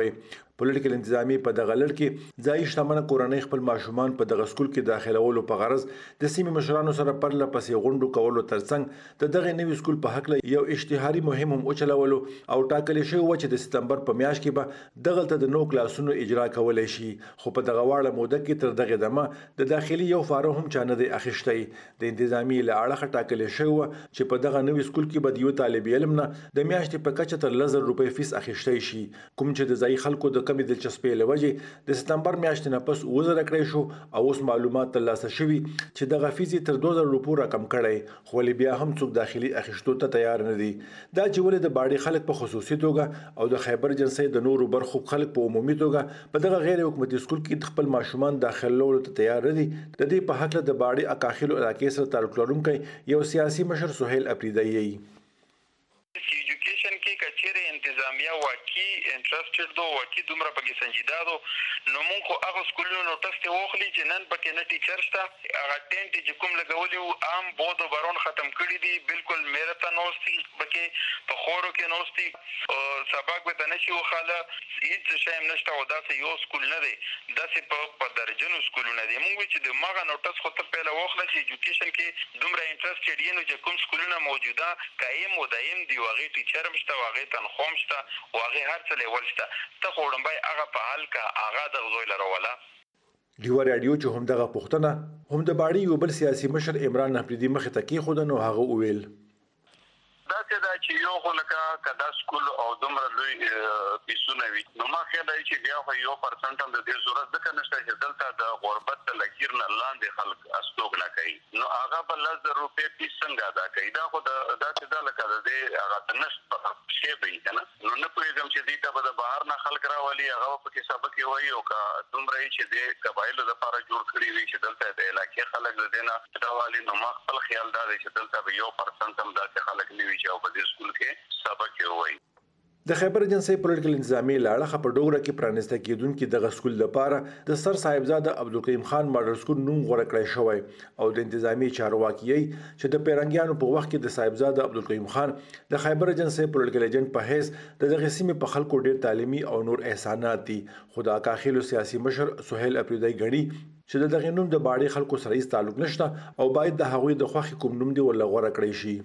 شوی. پولیټیکل انتظامی په دغه لړ کې ځای شتمنه کورنۍ خپل ماشومان په دغه سکول کې داخلولو په غرض د سیمې مشرانو سره پرله پسې غونډو کولو ترڅنګ د دغه نوي سکول په حق له یو اشتهاري مهم هم وچلولو او ټاکل شوی و چې د سپتمبر په میاشت کې به دغلته د نو کلاسونو اجرا کولای شي. خو په دغه واړه موده کې تر دغه دمه د داخلي یو فارم هم چا نه دی اخیستی. د انتظامی له اړخه ټاکل شوی و چې په دغه نوي سکول کې به د یو طالب علم نه د میاشتې په کچه تر لس زره روپۍ فیس اخیستی شي، کوم چې د ځایي خلکو د کمې دلچسپۍ له وجې د سپتمبر میاشتې نه پس اووه زره کړی شو او اوس معلومات ترلاسه شوي چې دغه فیس یې تر دوه زره روپو راکم کړی، خو ولې بیا هم څوک داخلي اخیستو ته تیار نه دي. دا چې ولې د باړې خلک په خصوصي توګه او د خیبر ایجنسۍ د نورو برخو خلک په عمومي توګه په دغه غیر حکومتي سکول کې د خپل ماشومان داخلولو ته تیار نه دي. د دې په هکله د باړې اکاخیلو علاقې سره تعلق لرونکی یو سیاسي مشر سهیل اپریدی یې ایجوکیشن کې کچېرې انتظامیه واقعي انټرسټډ دو واقعي دومره پکې سنجیده دو نو موږ خو هغه سکولونو نوټس ته واخلي چې نن پکې نه ټیچر شته، هغه ټینټ چې کوم لګولي وو عام بود او بارون ختم کړي دي، بالکل میرته نوستي پکې په خورو کې نوستي سبق به ته نشي وخاله هیڅ شی هم نشته او داسې یو سکول نه دی، داسې په په درجنو سکولونه دي. موږ چې د مغه نوټس خو ته پیله واخله چې ایجوکیشن کې دومره انټرسټډ یې نو چې کوم سکولونه موجوده قایم و دایم دي، هغې ټیچر هم شته، هغې تنخوا هم شته، هغې هر څه لیول شته، ته خو وړاندې هغه په حال کا هغه د زوی لروله. ډیوه راډیو چې هم دغه پوښتنه هم د باړې یو بل سیاسي مشر عمران اپریدي مخې ته کېښوده نو هغه وویل داسې دا چې یو خو لکه که دا سکول او دومره لوی پیسونه وي نو ما خیال دی چې بیا خو یو پرسنټ هم د دې ضرورت ځکه نشته چې دلته د غربت د لکیر نه لاندې خلک استوګنه کوي نو هغه به لس زره روپۍ فیس څنګه ادا کوي. دا خو د داسې دا لکه د دې هغه د نشت شی به وي که نه نو نه پوهېږم چې دې ته به د بهر نه خلک راولي هغه به پکې سبق یې وایي او که دومره یې چې د قبایلو دپاره جوړ کړي وي چې دلته د علاقې خلک د دې نه راولي نو ما خپل خیال دا دی چې دلته به یو پرسنټ هم داسې خلک نه وي چې او په دې سکول کې سبق یې وایي. د خیبر ایجنسۍ پولیټیکل انتظامی له اړخه په ډوګره کې پرانیسته کېدونکي دغه سکول لپاره د سر صاحبزاده عبدالقیوم خان ماډل سکول نوم غوره کړی شوی او د انتظامی چارواکي چې د پیرنګیانو په وخت کې د صاحبزاده عبدالقیوم خان د خیبر ایجنسۍ پولیټیکل ایجنټ په حیث د دغه سیمې په خلکو ډېر تعلیمي او نور احسانات دي، خو د اکاخیلو سیاسي مشر سهیل اپریدی ګڼي چې د دغه نوم د باړې خلکو سره هیڅ تعلق نشته او باید د هغوی د خوښې کوم نوم دی ورله غوره کړی شي.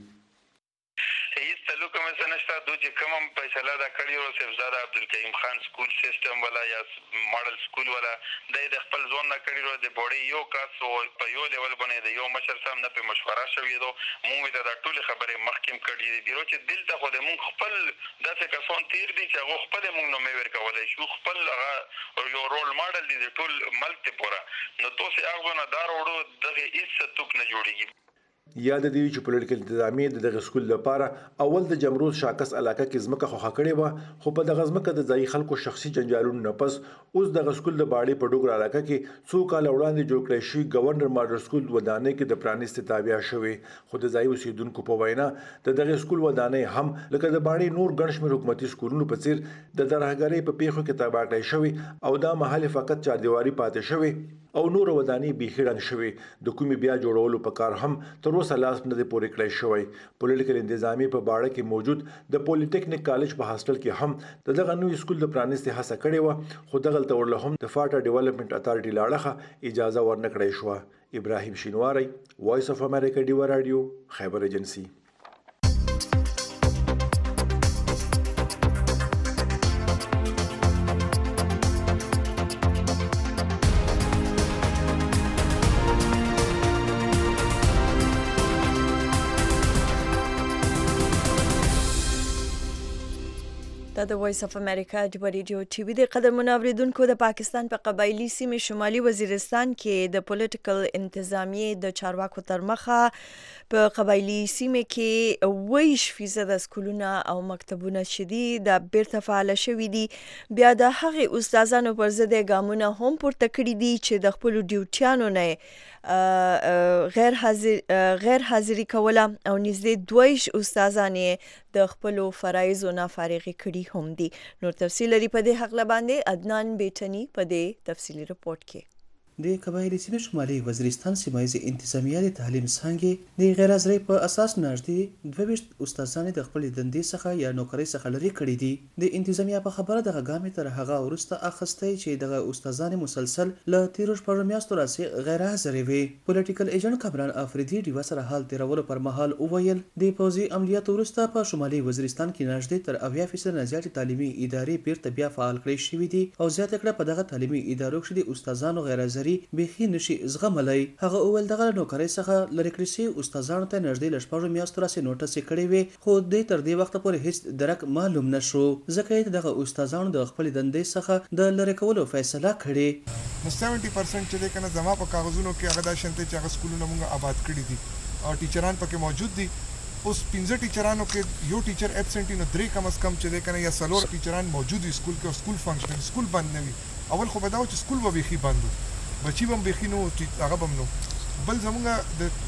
چې کوم هم فیصله دا کړې وه صاحبزاده عبدالقیوم خان سکول سیسټم والا یا ماډل سکول والا دا یې د خپل ځوان نه کړې وه د بوړۍ یو کس په یو لیول باندې د یو مشر صاحب نه پرې مشوره شوې ده مونږ ته دا ټولې خبرې مخکې هم کړي دي بیرو چې دلته خو د مونږ خپل داسې کسان تېر دي چې هغه خپل مونږ نومې ورکولی شو خپل هغه یو رول ماډل دي د ټول ملک ته پوره نو توسې هغه نه دا راوړو دغې هېڅ توک نه جوړېږي. یاد دی چې پولیټیکل انتظامی د دغه سکول لپاره اول د جمروز شاکس علاقه کې ځمکه خوښه کړې وه خو په دغه ځمکه د ځایي خلکو شخصي جنجالونو نه پس اوس دغه سکول د باړې په ډوګر علاقه کې څو کاله وړاندې جوړ کړی شوي ګورنر ماډل سکول ودانۍ کې د پرانیستې تابع شوې خو د ځایي اوسیدونکو په وینا د دغه سکول ودانۍ هم لکه د باړې نور ګڼ شمېر حکومتي سکولونو په څیر د ترهګرۍ په پیښو کې تباه کړی شوي او دا محل فقط چاردیواري پاتې شوې او نور ودانۍ بیخي ړنګ شوې د کومې بیا جوړولو په کار هم تر اوسه لاس نه دی پورې کړی شوی. پولیټیکل انتظامی په باړه کې موجود د پولیټیکنیک کالج په هاسټل کې هم د دغه نوي سکول د پرانیستې هڅه کړې وه خو دغلته ورله هم د فاټا ډیولپمنټ اتارټي له اړخه اجازه ورنه کړی شوه. ابراهیم شینواری، وایس اف امریکا، ډیوه راډیو، خیبر ایجنسي. دا د وایس اف امریکا ډیوه ریډیو ټي وي د قدرمنو اوریدونکو د پاکستان په قبایلي سیمې شمالي وزیرستان کې د پولیټیکل انتظامیې د چارواکو تر مخه په قبایلي سیمې کې اووه فیصد سکولونه او مکتبونه چې دي دا بیرته فعاله شوي دي بیا د هغې استادانو پر ضد ګامونه هم پورته کړي دي چې د خپلو ډیوټیانو نه غیر حاضر غیر حاضری کوله او نږدې دوه استادانې د خپلو فرایضو نه فارغې کړي هم دي. نور تفصیل لري په دې حق باندې عدنان بیٹنی په دې تفصیلی رپورت کې. د قبایلی سیمې شمالي وزیرستان سیمایي انتظامیه د تعلیم څانګې د غیر حاضرۍ په اساس نږدې دوه ویشت استادان د خپل دندې څخه یا نوکرۍ څخه لرې کړي دي. د انتظامیه په خبره دغه ګامې تر هغه وروسته اخیستی چې دغه استادان مسلسل له تیرو شپږو میاشتو راڅخه غیر حاضرې وي. پولیټیکل ایجنټ کامران افریدي ډیوه سره حال تیرولو پر مهال وویل د پوځي عملیاتو وروسته په شمالي وزیرستان کې نږدې تر اویا فیصد نه زیاتې تعلیمي ادارې بیرته بیا فعال کړی شوي دي او زیاته کړه په دغه تعلیمي ادارو کې د استادانو غیر حاضري بیخي نشي زغملی. هغه وویل دغه نوکرۍ څخه لرې کړي شوي استادانو ته نږدې له شپږو میاشتو راڅخه نوټس یې کړی وي خو دوی تر دې وخته پورې هیڅ درک معلوم نه شو ځکه یې دغه استادانو د خپل دندې څخه د لرې کولو فیصله کړې. نو سیونټي پرسنټ چې دی کنه زما په کاغذونو کې هغه دا شنته چې هغه سکولونه موږ آباد کړي دي او ټیچران پکې موجود دي. اوس پنځه ټیچرانو کې یو ټیچر ایبسنټ نو درې کم از کم چې دی کنه یا څلور ټیچران موجود دي سکول کې او سکول فنکشنل سکول بند نه وي. اول خو به دا و چې سکول به بیخي بند و بچي به هم بیخي نو هغه به هم نو. بل زمونږ د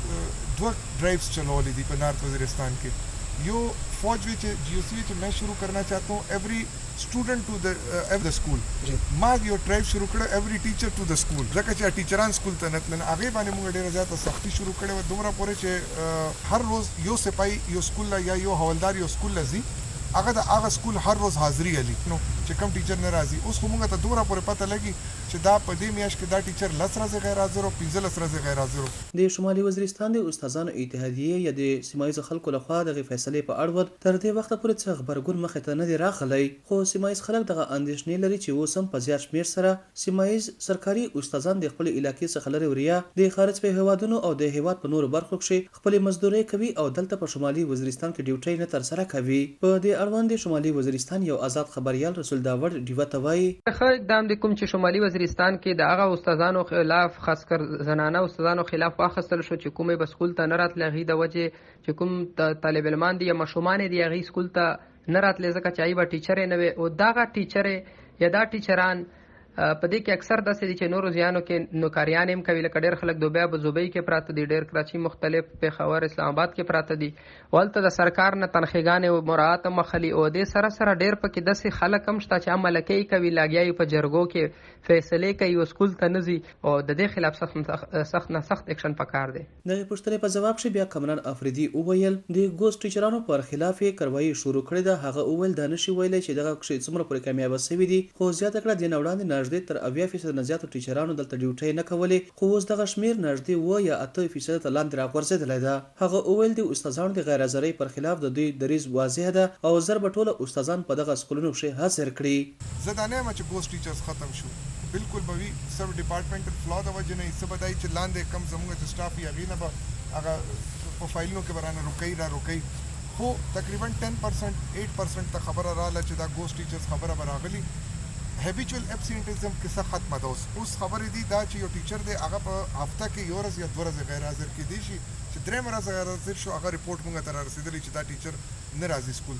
دوه drives چلولې دي په نارت وزیرستان کې. یو فوج وی چې جی او سی چې میں شروع کرنا چاہتا ہوں ایوری student to the every school ما یو ډرایو شروع کړ ایوری ټیچر ټو د سکول ځکه چې ټیچران سکول ته نتل هغه باندې موږ ډیره زیاته سختی شروع کړې و دومره پورې چې هر روز یو سپای یو سکول یا یو حوالدار یو سکول لذي هغه د هغه سکول هر روز حاضری علي نو چې کوم ټیچر نه راځي. اوس موږ ته دومره پورې پته لګي چې دا په دې میاشت کې دا ټیچر لس ورځې غیر حاضر او پنځه لس ورځې غیر حاضر. د شمالي وزیرستان د استادانو اتحادیه یا د سیمایي خلکو لخوا د فیصلې په اړه تر دې وخت پورې څه خبرګون مخې ته نه دی راغلی خو سیمایي خلک دغه اندېښنې لري چې اوس هم په زیات شمېر سره سیمایي سرکاري استادان د خپل علاقې څخه لرې وریا د خارج په هیوادونو او د هیواد په نورو برخو کې خپل مزدوري کوي او دلته په شمالي وزیرستان کې ډیوټي نه تر سره کوي. په دې اړوند د شمالي وزیرستان یو آزاد خبريال رسول داور ډیوه توای خلک دام د کوم چې شمالي وزیرستان کې د هغه استادانو خلاف خاص کر زنانه استادانو خلاف واخستل شو چې کومه بسکول ته نه راتلغي د وجه چې کوم طالب علمان دي یا مشومان دي هغه سکول ته نه راتلې ځکه چې ایبه ټیچر نه وي او داغه ټیچر یا دا ټیچران په دې کې اکثر داسې دي چې نورو ځایانو کې نوکریان هم کوي لکه ډېر خلک دوبیا په زوبۍ کې پراته دي ډېر کراچي مختلف پېښور اسلام آباد کې پراته دي ولته د سرکار نه تنخیګانې او مراعات مخلي او دې سره سره ډېر پکې داسې خلک هم شته چې عمل کوي کوي لاګیایي په جرګو کې فیصلې کوي او سکول ته نه ځي او د دې خلاف سخت سخت نه سخت اکشن پکار دی. د پوښتنې په جواب کې بیا کامران افریدي وویل د ګوست ټیچرانو پر خلاف یې کاروایی شروع کړې ده. هغه وویل دا نشي ویلی چې دغه کښې څومره پورې کامیابه شوي دي خو زیاته کړه دې نه وړاندې نږدې تر اویا فیصد نه زیاتو ټیچرانو دلته ډیوټي نه کولې خو اوس دغه شمېر نږدې اووه یا اته فیصد ته لاندې راغورځېدلی ده. هغه وویل د استادانو د غیر حاضرۍ پر خلاف د دوی دریځ واضح ده او زر به ټوله استادان په دغه سکولونو کښې حاضر کړي. زه دا نه یم چې ګوست ټیچرز ختم شو بالکل به وي سب ډپارټمنټل فلا د وجې نه څه به دای چې لاندې کم زموږ چې سټاف یې هغې نه به هغه په فایلونو کې به رانه روکوي را روکوي خو تقریبا ټن پرسنټ ایټ پرسنټ ته خبره راغله چې دا ګوست ټیچرز خبره به راغلي. هیبیچوال ابسینټیزم کیسه ختمه ده. اوس اوس خبرې دي دا چې یو ټیچر دی هغه په هفته کې یو ورځ یا دوه ورځې غیر حاضر کېدی شي چې درېیمه ورځ غیر حاضر شو هغه ریپورټ موږ ته رارسېدلی چې دا ټیچر نه راځي سکول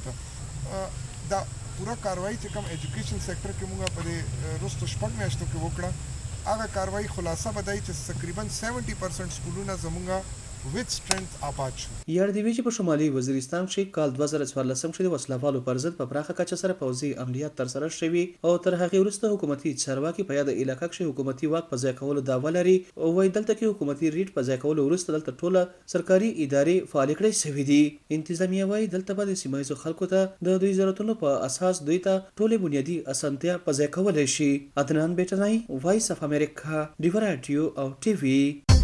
ته. دا پوره کاروایی چې کوم ایجوکیشن سیکټر کې موږ په دې وروستو شپږ میاشتو کې وکړه هغه کاروایی خلاصه به دی چې تقریبا سیونټي پرسنټ سکولونه زموږ with strength آباد شو. یاد دی چې په شمالي وزیرستان کې کال دوه زره څوارلسم کې د وسلوالو پر ضد په پراخه کچه سره پوځي عملیات تر سره شوي او تر هغې وروسته حکومتي چارواکي په یاده علاقه کې حکومتي واک په ځای کولو دعوه لري او وایي دلته کې حکومتي ریټ په ځای کولو وروسته دلته ټوله سرکاري ادارې فعالې کړای شوي دي. انتظامیه وایي دلته به د سیمه ییزو خلکو ته د دوی ضرورتونو په اساس دوی ته ټولې بنیادي اسانتیا په ځای کولی شي. عدنان بیټنای وایس اف امریکا ډیوه راډیو او ټي وي.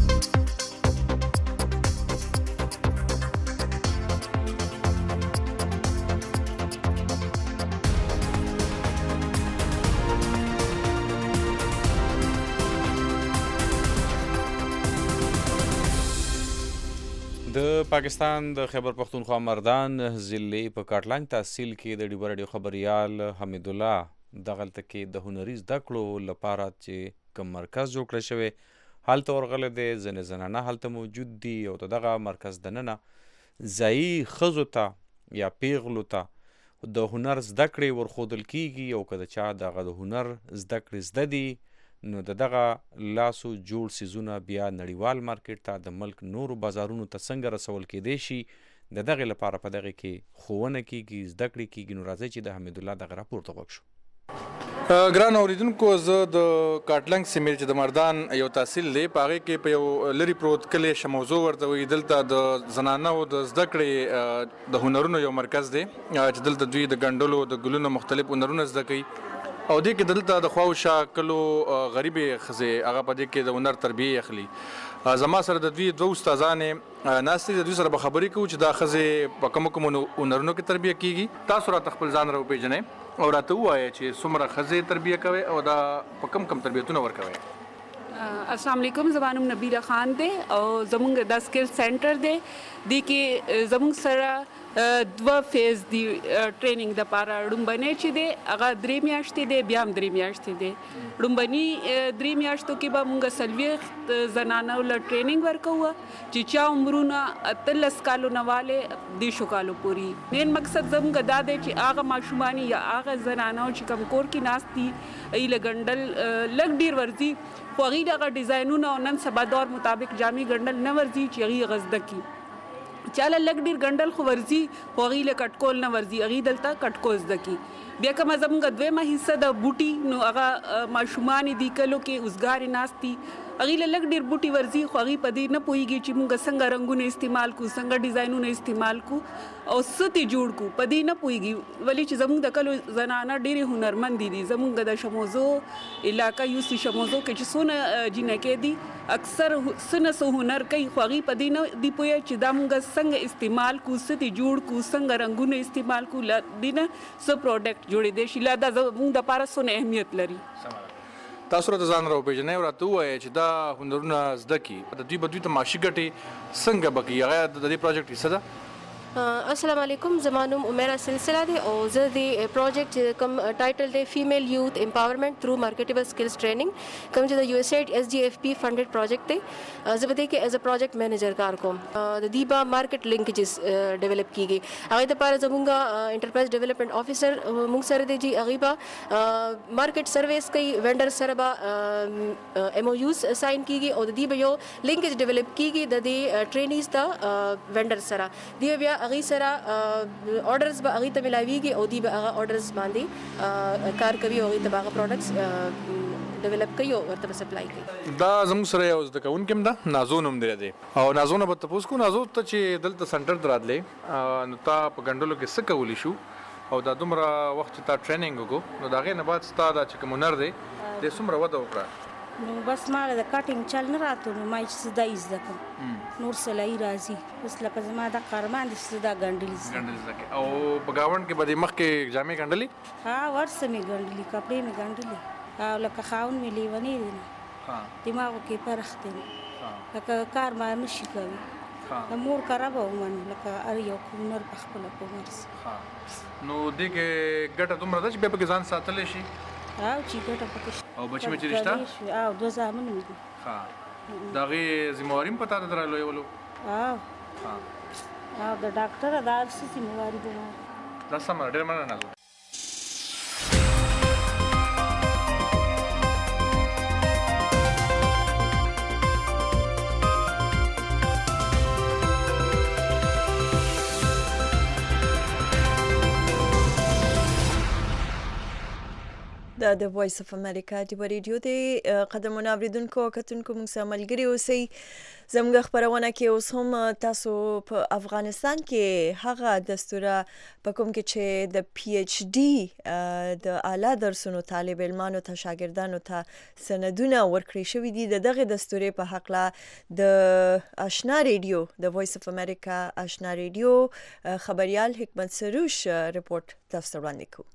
د پاکستان د خیبر پختونخوا مردان ضلع په کاټلنګ تحصیل کې د ډیوه راډیو خبریال حمید الله دغلته کې د هنري زده کړو لپاره چې کوم مرکز جوړ کړی شوی هلته ورغلی دی ځینې زنانه هلته موجود دي او د دغه مرکز دننه ځایي ښځو ته یا پیغلو ته د هنر زده کړې ورښودل کیږي او که د چا دغه د هنر زده کړې زده دي نو د دغه لاسو جوړ سیزونه بیا نړیوال مارکیټ ته د ملک نورو بازارونو ته څنګه رسول کېدی شي د دغې لپاره په دغې کې ښوونه کیږي زده کړې کیږي. نو راځئ چې د حمید الله دغه راپور ته غوږ شو. ګران اوریدونکو زه د کاټلنګ سیمې چې د مردان یو تحصیل دی په هغې کې په یو لرې پروت کلی شموزو ورته وایي دلته د زنانو د زده کړې د هنرونو یو مرکز دی چې دلته دوی د ګنډلو د ګلونو مختلف هنرونه زده کوي او دې کې دلته د خواوشا کلو غریبې ښځې هغه په دې کې د هنر تربیه اخلي زما سره د دوی دوه استادانې ناست دي د دوی سره به خبرې کوو چې دا ښځې په کومو کومو هنرونو کې تربیه کیږي تاسو راته خپل ځان را وپېژنئ او راته ووایه چې څومره ښځې تربیه کوي او دا په کم کم تربیتونه ورکوي. السلام علیکم زما نوم نبیله خان دی او زمونږ د سکل سنټر دی دې کې زمونږ سره دوه فیز دی ټریننګ دپاره ړومبنی چې دی هغه درې میاشتې دی بیا هم درې میاشتې دی. ړومبني درې میاشتو کې به مونږ څلوېښت زنانو له ټریننګ ورکوو چې چا عمرونه اتلس کالو نه والې دېرشو کالو پورې. مین مقصد زمونږ دا دی چې هغه ماشومان یا هغه زنانو چې کوم کور کې ناست دي هغوی له ګنډل لږ ډېر ورځي خو هغوی دغه ډیزاینونه او نن سبا دور مطابق جامې ګنډل نه ورځي چې هغوی هغه زده کړي. چاله لږ ډېر ګنډل خو ورځي خو هغوی له کټکول نه ورځي هغوی دلته کټکول زده کړي. بیا کومه زموږ دویمه حصه د بوټي نو هغه ماشومان دي کلو کې اوزګارې ناست دي هغوی له لږ ډېر بوټي ورځي خو هغوی په دې نه پوهېږي چې موږ څنګه رنګونه استعمال کړو څنګه ډیزاینونه استعمال کړو او څه ترې جوړ کړو په دې نه پوهېږي ولې چې زموږ د کلو زنانه ډېرې هنرمندې دي. زموږ د شموزو علاقه یو سی شموزو کې چې څونه جینکې دي اکثر څه نه څه هنر کوي خو هغوی په دې نه دي پوهه چې دا موږ څنګه استعمال کړو څه ترې جوړ کړو څنګه رنګونه استعمال کړو له دې نه څه پروډکټ جوړېدی شي لا دا زموږ دپاره څونه اهمیت لري. تاسو راته ځان را وپېژنئ او راته ووایئ چې دا هنرونه زده کړي د دوی به دوی ته معاشي ګټې څنګه به کوي هغه د دې پروجیکټ حصه ده. السلام علیکم زما نوم عمیره سلسله دی او زه د پروجیکټ کوم ټایټل دی فیمیل یوث امپاورمنټ تھرو مارکیټیبل سکلز ټریننګ کوم چې د یو ایس ایډ ایس جی ایف پی فنډډ پروجیکټ دی زه به دې کې ایز ا پروجیکټ مینیجر کار کوم. د دې به مارکیټ لینکیجز ډیولپ کیږي هغې دپاره زموږ انټرپرایز ډیولپمنټ افیسر موږ سره دی چې هغوی به مارکیټ سرویس کوي وینډر سره به ایم او یوز ساین کیږي او د دې به یو لینکیج ډیولپ کیږي د دې ټرینیز ته وینډر سره دی بیا هغوی سره آرډرز به هغوی ته ملاویږي او دوی به هغه آرډرز باندې کار کوي او هغوی ته به هغه پروډکټس ډیولپ کوي او ورته به سپلای کوي. دا زموږ سره یو زده کوونکی هم ده نازو نوم دی دی او نازو نه به تپوس کوو نازو ته چې دلته سنټر ته راتلې نو تا په ګنډلو کې څه کولی شو او دا دومره وخت چې تا ټریننګ وکړو نو د هغې نه بعد ستا دا چې کوم هنر دی دې څومره وده وکړه؟ نو بس ما د کټینګ چل نه راته نو ما چې زده یې زده کړم نور سلایي راځي بس لکه زما د قرمان دي چې دا ګنډلي زده او په ګاونډ کې به دې مخکې جامې ګنډلي؟ ها ورسه مې ګنډلي کپړې مې ګنډلي او لکه خاون مې لیونی دی نه دماغو کې فرق دی لکه کار ما نه شي کوي د مور کاره به ومنو لکه هر یو هنر په خپله په مرسي نو دې کې ګټه دومره ده چې بیا پکې ځان ساتلی شي او چې ګټه پکې او بچی بچی رشته او دوه زامن مې دي ښه د هغې ذمهواري هم په تا ته در لویولو او او د ډاکټره دا هر څه ذمهواري ده دا سمه ده ډېره مننه نازو. دا د وایس اف امریکا دی ریډیو دی قدمونه اوریدونکو کتونکو موږ سره ملګري اوسئ زموږ خپرونه کې اوس هم تاسو په افغانستان کې هغه دستوره په کوم کې چې د پی ایچ ډي د اعلی درسونو طالب علمانو ته شاګردانو ته سندونه ورکړي شوي دي د دغه دستورې په هکله د آشنا ریډیو د وایس اف امریکا آشنا ریډیو خبريال حکمت سروش رپورت تاسو وړاندې کوو.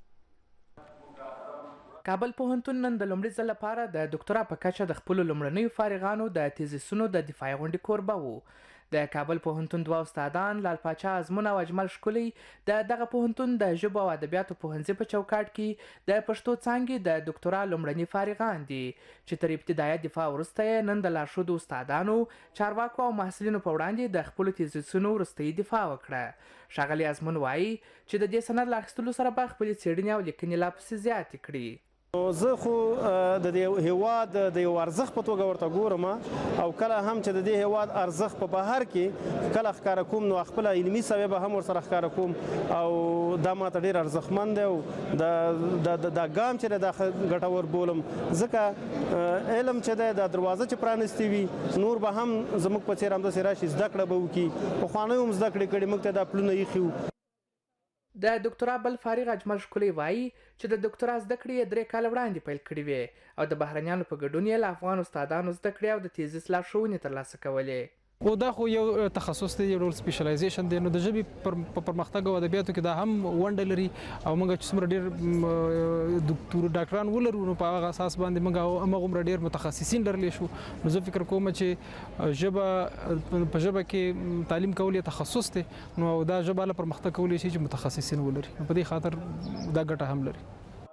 کابل پوهنتون نن د لومړي ځل لپاره د ډاکټرا په کچه د خپلو لومړنیو فارغانو د تیزیسونو د دفاعي غونډې کوربه و. د کابل پوهنتون دوه استادان لال پاچا ازمون او اجمل ښکلی د دغه پوهنتون د ژبو او ادبیاتو پوهنځي په چوکاټ کې د پښتو څانګې د ډاکټرا لومړني فارغان دي چې تر ابتدایي دفاع وروسته یې نن د لارښودو استادانو چارواکو او محصلینو په وړاندې د خپلو تیزیسونو وروستۍ دفاع وکړه. ښاغلي ازمون وایي چې د دې سند له اخیستلو سره به خپلې څېړنې او لیکنې لا پسې زیاتې کړي. زه خو د دې هیواد د یو ارزښت په توګه ورته ګورم او کله هم چې د دې هیواد ارزښت په بهر کې کله ښکاره کوم نو خپل علمي سویه به هم ورسره ښکاره کوم او دا ماته ډېر ارزښتمند دی او دا ګام چې دا ګټور بولم ځکه علم چې دی دا دروازه چې پرانستې وي نور به هم زموږ په څېر همداسې راشي زده کړه به وکړي پخوانیو هم زده کړې کړي موږ ته دا پلونه ایښي وو. د ډاکټرا بل فارغ اجمل ښکلی وایي چې د ډاکټرا زده کړې یې درې کاله وړاندې پیل کړې وې او د بهرنیانو په ګډون یې له افغان استادانو زده کړې او د تیزیس لارښوونې ترلاسه کولې. او دا خو یو تخصص دی، یو ډول سپیشلایزیشن دی. نو د ژبې په پرمختګ او ادبیاتو کې دا هم ونډه لري او موږ چې څومره ډېر دکتور ډاکټران ولرو نو په هغه اساس باندې موږ هماغومره ډېر متخصصین لرلی شو. نو زه فکر کوم چې ژبه په ژبه کې تعلیم کول یې تخصص دی نو دا ژبه له پرمختګ کولی شي چې متخصصین ولري. په دې خاطر دا ګټه هم لري.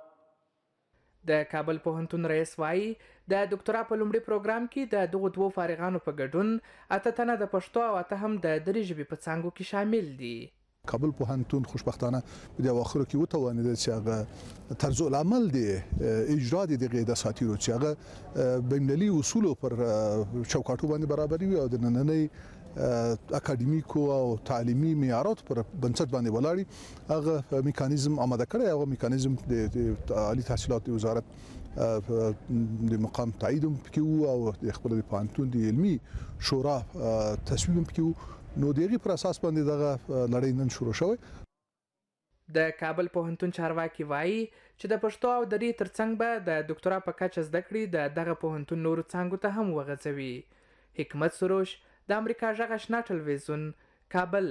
د کابل پوهنتون رئیس وایي د ډاکټرا په لومړي پروګرام کې د دغو دوو فارغانو په ګډون اته تنه د پښتو او اته هم د دري ژبې په څانګو کې شامل دي. کابل پوهنتون خوشبختانه په اواخرو کې وتوانید چې هغه طرز العمل دی اجرا دي د غیدا ساتیرو چې هغه بینالمللي اصول پر چوکاټو باندې برابري وي او د نننۍ اکاډمیکو او تعلیمي معیارات پر بنسټ باندې ولاړی. هغه میکانیزم آماده کړی او میکانیزم د عالی تحصیلات وزارت د مقام تایید پکې او د خپل پوهنتون د علمي شورا تصویب پکې نو دغه پر اساس باندې دغه لړۍ نن شروع شوه. د کابل پوهنتون چارواکي وایي چې د پښتو او دري ترڅنګ به د ډاکټرا په کچه زده کړې د دغه پوهنتون نورو څانګو ته هم وغځوي. حکمت سروش، د امریکا غږ آشنا ټلویزیون، کابل.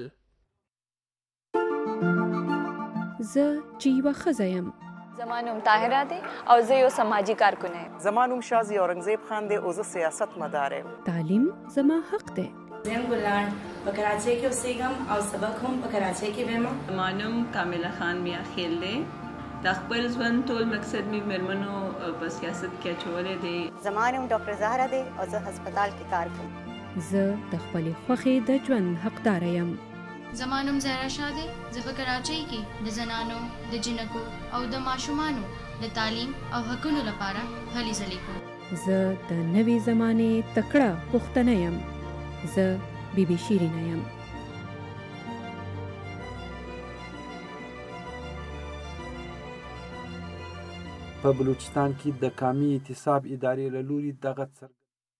زه چې یوه ښځه یم. زما نوم طاهره دی او زه یو سماجي کارکن یم. زما نوم شازي اورنګزیب خان دی او زه سیاست مدار یم. تعلیم زما حق دی. زه ګلان په کراچۍ کې اوسېږم او سبق هم په کراچۍ کې وایم. زما نوم کامله خان میاخیل دی. د خپل ژوند ټول مقصد مې مېرمنو په سیاست کې اچولی دی. زما نوم ډاکټر زهره دی او زه هسپتال کې کار کوم. زه د خپلې خوښې د ژوند حقدار یم. زما نوم زهرا شاه دی. زه په کراچۍ کې د زنانو، د جنکو او د ماشومانو د تعلیم او حقونو لپاره هلې ځلې کوم. زه د نوې زمانې تکړه پښتنه یم. زه بی بی شیرینه یم. په بلوچستان کې د قامي اعتصاب ادارې له لوري دغه څرګند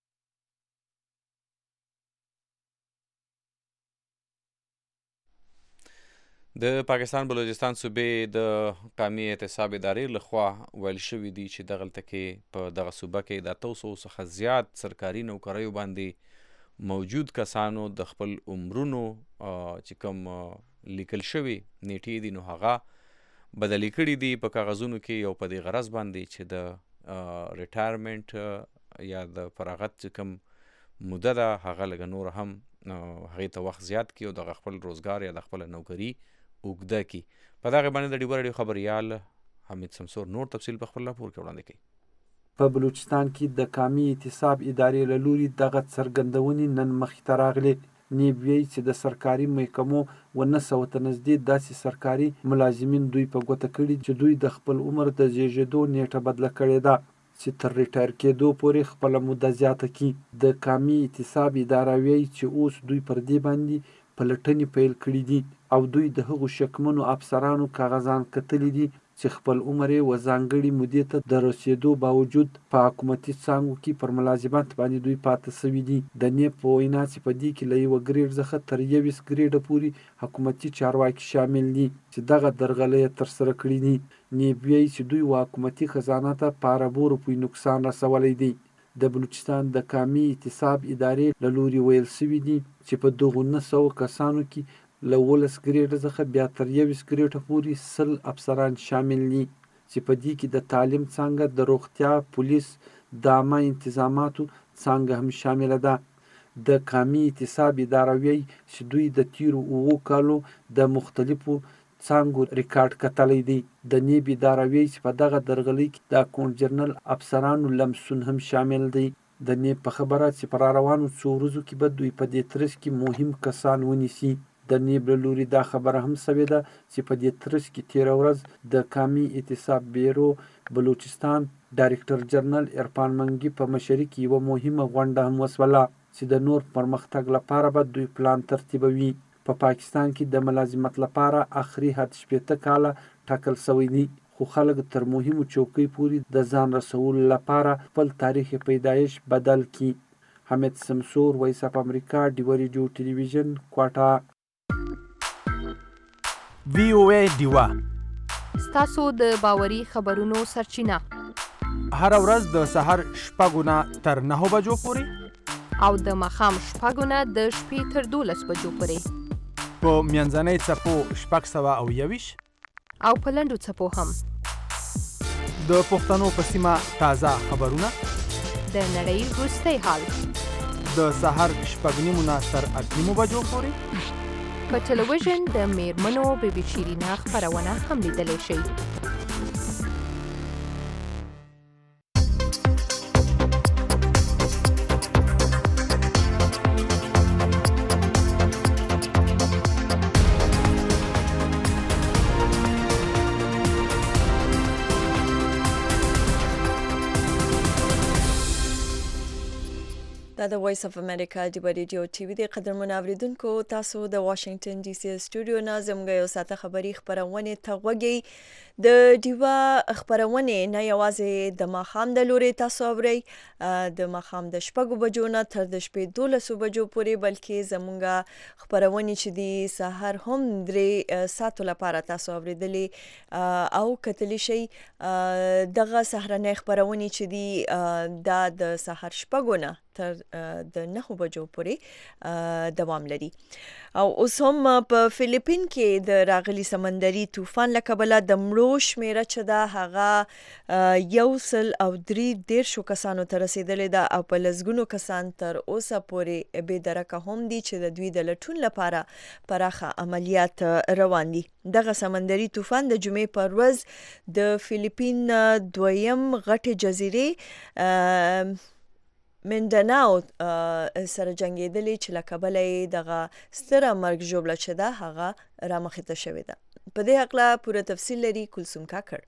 د پاکستان بلوچستان صوبې د قامي اعتصاب ادارې لخوا ویل شوي دي چې دغلته کې په دغه صوبه کې د اتو سوو څخه زیات سرکاري نوکریو باندې موجود کسانو د خپل عمرونو چې کوم لیکل شوي نیټې دي نو هغه بدلې کړي دي په کاغذونو کې یو په دې غرض باندې چې د ریټایرمنټ یا د فراغت چې کوم موده ده هغه لږه نور هم هغې ته وخت زیات کړي او دغه خپل روزګار یا د خپله نوکري اوږده کړي. په دغې باندې د ډیوه راډیو خبریال حمید سمسور نور تفصیل په خپل راپور کې وړاندې کوي. په بلوچستان کې د قامي اعتصاب ادارې له لوري دغه څرګندونې نن مخې ته راغلې. نیب وایي چې د سرکاري محکمو ونه سوه ته نږدې داسې سرکاري ملازمین دوی په ګوته کړي چې دوی د خپل عمر د زیږېدو نیټه بدله کړې ده چې تر ریټایر کېدو پورې خپله موده زیاته کړي. د قامي اعتصاب اداره وایي چې اوس دوی پر دې باندې پلټنې پیل کړي دي او دوی د هغو شکمنو افسرانو کاغذان کتلي دي چې خپل عمر یې و ځانګړې مودې ته د رسېدو باوجود په حکومتي څانګو کې پر ملازمت باندې دوی پاته سوي دي. د نیب په وینا چې په دې کې له یوه ګریډ څخه تر یویشت ګریډه پورې حکومتي چارواکي شامل دي چې دغه درغلۍ یې ترسره کړي دي. نیب وایي چې دوی و حکومتي خزانه ته په اربو روپیو نقصان رسولی دی. د بلوچستان د قامي اعتصاب ادارې له لوري ویل سوي دي چې په دغو نه سوه کسانو کې له ولس ګریډه څخه بیا تر یویشت ګریډه پورې سل افسران شامل دي چې په دې کې د تعلیم څانګه، د روغتیا، پولیس، د عامه انتظاماتو څانګه هم شامله ده. د قامي اعتصاب اداره وایي چې دوی د تیرو اوو کالو د مختلفو څانګو ریکارډ کتلی دی. د نیب اداره وایي چې په دغه درغلۍ کې د اکاونټ جنرال افسرانو لمسون هم شامل دی. د نیب په خبره چې په راروانو څو ورځو کې به دوی په دې ترڅ کې مهم کسان ونیسي. د نیب له لوري دا خبره هم سوې ده چې په دې ترڅ کې تېره ورځ د قامي اعتصاب بیرو بلوچستان ډایرکټر جنرال عرفان منګي په مشرۍ کې یوه مهمه غونډه هم وسوله چې د نور پرمختګ لپاره به دوی پلان ترتیبوي. په پا پاکستان کې د ملازمت لپاره آخري حد شپېته کاله ټاکل سوی دی، خو خلک تر مهمو چوکۍ پورې د ځان رسولو لپاره خپل تاریخ پیدایش بدل کړي. حمید سمسور، وایس اف امریکا، ډیوه ریډیو ټلویزیون، کوټه. وی او ای ډیوه ستاسو د باوري خبرونو سرچینه. هر ورځ د سحر شپږو نه تر نهو بجو پورې او د ماښام شپږو نه د شپې تر دولس بجو پورې په منځنۍ څپو شپږ سوه او یویشت او په لنډو څپو هم. د پښتنو په سیمه تازه خبرونه، د نړۍ وروستی حال، د سحر شپږ نیمو نه تر اته نیمو بجو پورې په ټلویزیون د میرمنو بی بي شیرینه خپرونه هم لیدلی شئ. دا د وایس اف امریکا ډیوه ریډیو ټي وي د قدرمنو اوریدونکو، تاسو د واشنگټن ډي سي سټوډیو نه زموږ یو ساعته خبري خپرونې ته غوږئ. د ډیوه خپرونې نه یوازې د ماښام د لورې تاسو اورئ د ماښام د شپږو بجو نه تر د شپې دولسو بجو پورې، بلکې زموږ خپرونې چې دي سهار هم درې ساعتو لپاره تاسو اورېدلې او کتلی شئ. دغه سهارنۍ خپرونې چې دي دا د سهار شپږو نه تر د نهو بجو پورې دوام لري. او اوس هم په فلیپین کې د راغلي سمندري طوفان له کبله د مړو شمیره چې ده هغه یو سل او درې دېرشو کسانو ته رسیدلې ده او په لسګونو کسان تر اوسه پورې بې درکه هم دي چې د دوی د لټون لپاره پراخه عملیات روان دي. دغه سمندري طوفان د جمعې پر ورځ د فلیپین دویم غټې جزیرې منډناو سره جنګېدلې چې له کبله یې دغه ستره مرګ ژوبله چې ده هغه رامخې ته شوې ده. په دې هکله پوره تفصیل لري کلثوم کاکړ.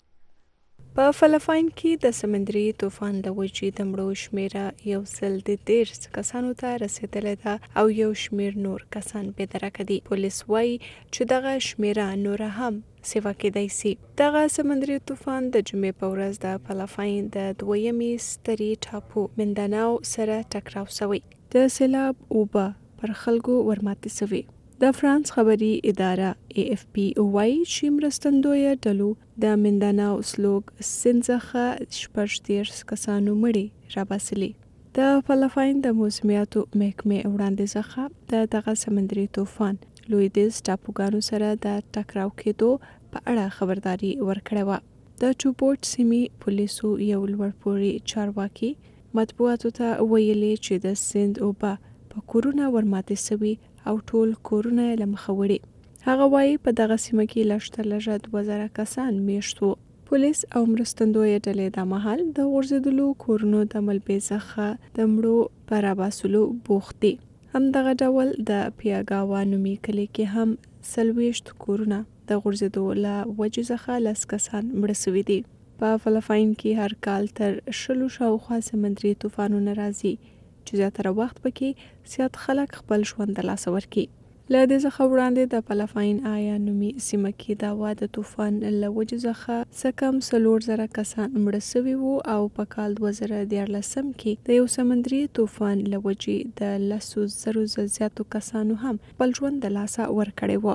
په فلپاین کې د سمندري طوفان د وجې د مړو شمیره یو سل د دېرش کسانو ته رسیدلې ده او یو شمیر نور کسان بې درکه دي. پولیس وایي چې دغه شمیره نوره هم سیوا کېدای سي. دغه سمندري طوفان د جمعې په ورځ د فلپاین د دویمې سترې ټاپو منډناو سره ټکراو شوی. د سیلاب اوبه پر خلکو ورماتې شوې. د فرانس خبري اداره ای اف پی وایي چې مرستندویه ډلو د منډناو سلوګ سیند څخه شپږ دېرش کسانو مړي راباسلي. د فلپاین د موسمیاتو محکمې وړاندې څخه د دغه سمندري طوفان لویدیز ټاپوګانو سره د ټکراو کېدو په اړه خبرداري ورکړې وه. د چوپوټ سیمې پولیسو یو لوړپوړي چارواکي مطبوعاتو ته ویلي چې د سیند اوبه په کورونه ورماتې سوي او ټول کورونه یې له مخه وړي. هغه وایي په دغه سیمه کې لږ تر لږه دوه زره کسان میشت وو. پولیس او مرستندویه ډلې دا مهال د غورځېدلو کورونو د ملبې څخه د مړو په راباسلو بوخت دي. همدغه ډول د پیاګاوا نومي کلي کې هم څلوېښت کورونه د غورځېدو له وجې څخه لس کسان مړه سوي دي. په فلپاین کې هر کال تر شلو شاوخوا سمندري طوفانونه راځي چې زیاتره وخت پکې زیات خلک خپل ژوند د لاسه ورکړي. له دې څخه وړاندې د فلپاین آیا نومي سیمه کې دا وا د طوفان له وجې څخه څه کم څلور زره کسان مړه سوي وو او په کال دوه زره دیارلسم کې د یو سمندري طوفان له وجې د لسو زرو زیاتو کسانو هم خپل ژوند د لاسه ورکړی و.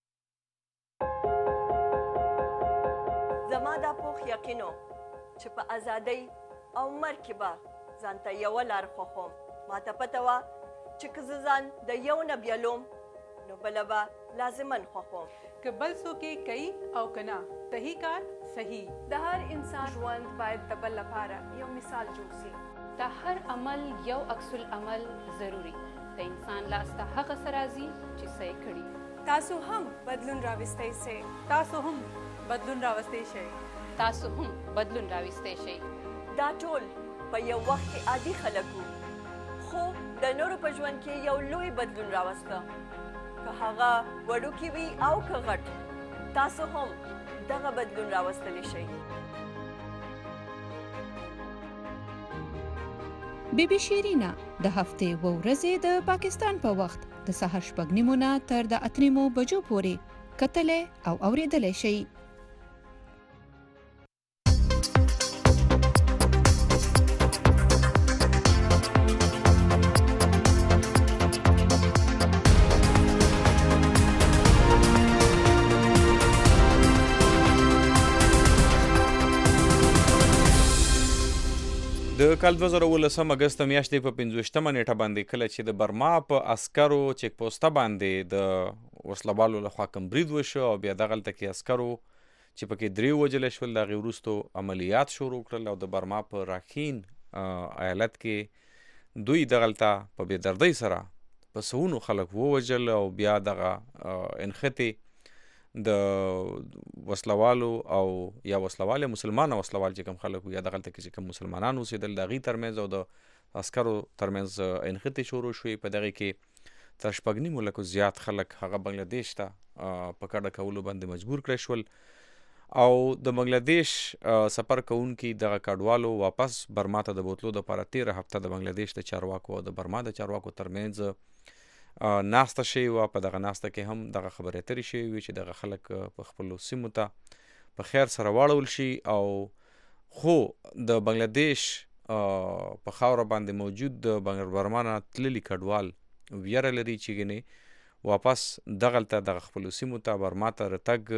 زما دا پوخ یقینو چې په ازادۍ او مرګ کې به ځان ته یوه لار خوښوم. ما ته پته وه چې که زه ځان د یو نه بیلوم نو بله به لازماً خوښوم. که بل څوک یې کوي او که نه صحیح کار صحیح. د هر انسان ژوند باید د بل لپاره یو مثال جوړ سي. د هر عمل یو عکس العمل ضروري. د انسان لاس ته هغه څه راځي چې څه یې کړي. تاسو هم بدلون راوستی سئ. تاسو هم بدلون راوستی شئ. تاسو هم بدلون راوستی شئ. دا ټول په یو وخت کې عادي خلک وو، خو د نورو په ژوند کې یو لوی بدلون راوسته. که هغه وړوکی وي او که غټ، تاسو هم دغه بدلون راوستلی شئ. بی بی شیرینا د هفتې و ورځې د پاکستان په وخت د سهار شپږ نیمو نه تر د اته نیمو بجو پورې کتلی او اورېدلی شئ. د کال دوه زره اوولسم اګست میاشتې په پنځویشتمه نیټه باندې کله چې د برما په عسکرو چیک پوسټه باندې د وسلوالو لخوا کوم برید وشو او بیا دغلته کې عسکرو چې پکې درې ووژل شول، د هغې وروستو عملیات شروع کړل او د برما په راکین ایالت کې دوی دغلته په بېدردۍ سره په سوونو خلک ووژل او بیا دغه انښتې د وسلوالو او یا وسلوال یا مسلمان وسلوال چې کوم خلک وو یا دغلته کې چې کوم مسلمانان اوسېدل د هغوی ترمنځ او د عسکرو ترمنځ انښتې شروع شوې. په دغې کې تر شپږ نیمو لکو زیات خلک هغه بنګلادیش ته په کډه کولو باندې مجبور کړی شول او د بنګلادیش سفر کوونکي دغه کډوالو واپس برما ته د بوتلو دپاره تېره هفته د بنګلادیش د چارواکو او د برما د چارواکو ترمنځ ناسته شوې وه. په دغه ناسته کې هم دغه خبرې اترې شوې وې چې دغه خلک په خپلو سیمو ته په خیر سره واړول شي او خو د بنګلادیش په خاوره باندې موجود د برما نه تللي کډوال ویره لري چې ګنې واپس دغلته دغه خپلو سیمو ته برما ته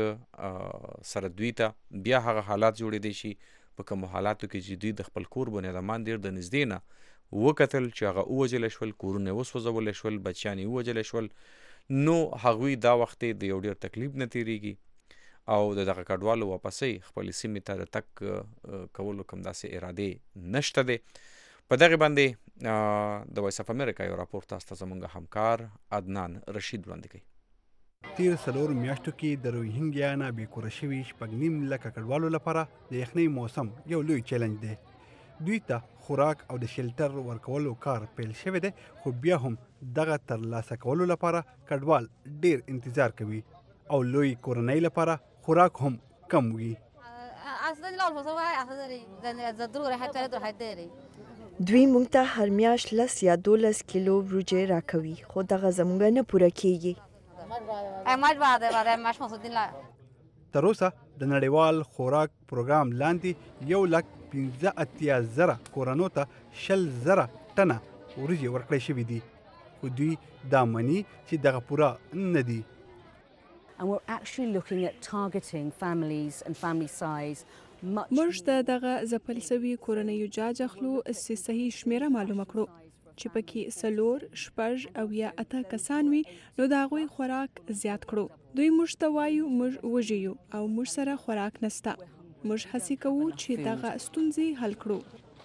رتګ سره دوی ته بیا هغه حالات جوړېدی شي په کومو حالاتو کې چې دوی د خپل کور بنیادمان ډېر د نږدې نه وکتل چې هغه ووژلی شول، کورونه یې وسوځولی شول، بچیان یې ووژلی شول، نو هغوی دا وخت د یو ډېر تکلیف نه تېرېږي او د دغه کډوالو واپسۍ خپلې سیمې ته د تګ کولو کوم داسې ارادې نشته دی. په دغې باندې د وایس اف امریکا یو راپور تاسو ته زموږ همکار عدنان رشید وړاندې کوي. تیر څلورو میاشتو کې د روهینګیا نه بېکوره شوي شپږ نیم لکه کډوالو لپاره د یخنۍ موسم یو لوی چیلنج دی. دوی ته خوراک او د شلټر ورکولو کار پیل شوی دی، خو بیا هم دغه ترلاسه کولو لپاره کډوال ډیر انتظار کوي او لوی کورنۍ لپاره خوراک هم کم وي. دوی موږ ته هر میاشت لس یا دولس کیلو وریجې راکوي، خو دغه زموږ نه پوره کیږي. تر اوسه د نړیوال خوراک پروګرام لاندې یو لک پنځه اتیا زره کورنو ته شل زره ټنه وریجې ورکړی شوي دي، خو دوی دا مني چې دغه پوره نه دي. موږ د دغه ځپل سوي کورنیو جاج اخلو چې صحیح شمیره معلومه کړو چې پکې څلور شپږ او یا اته کسان وي، نو د هغوی خوراک زیات کړو. دوی موږ ته وایو موږ وږي یو او موږ سره خوراک نسته. موږ هڅې کوو چې دغه ستونزې حل کړو.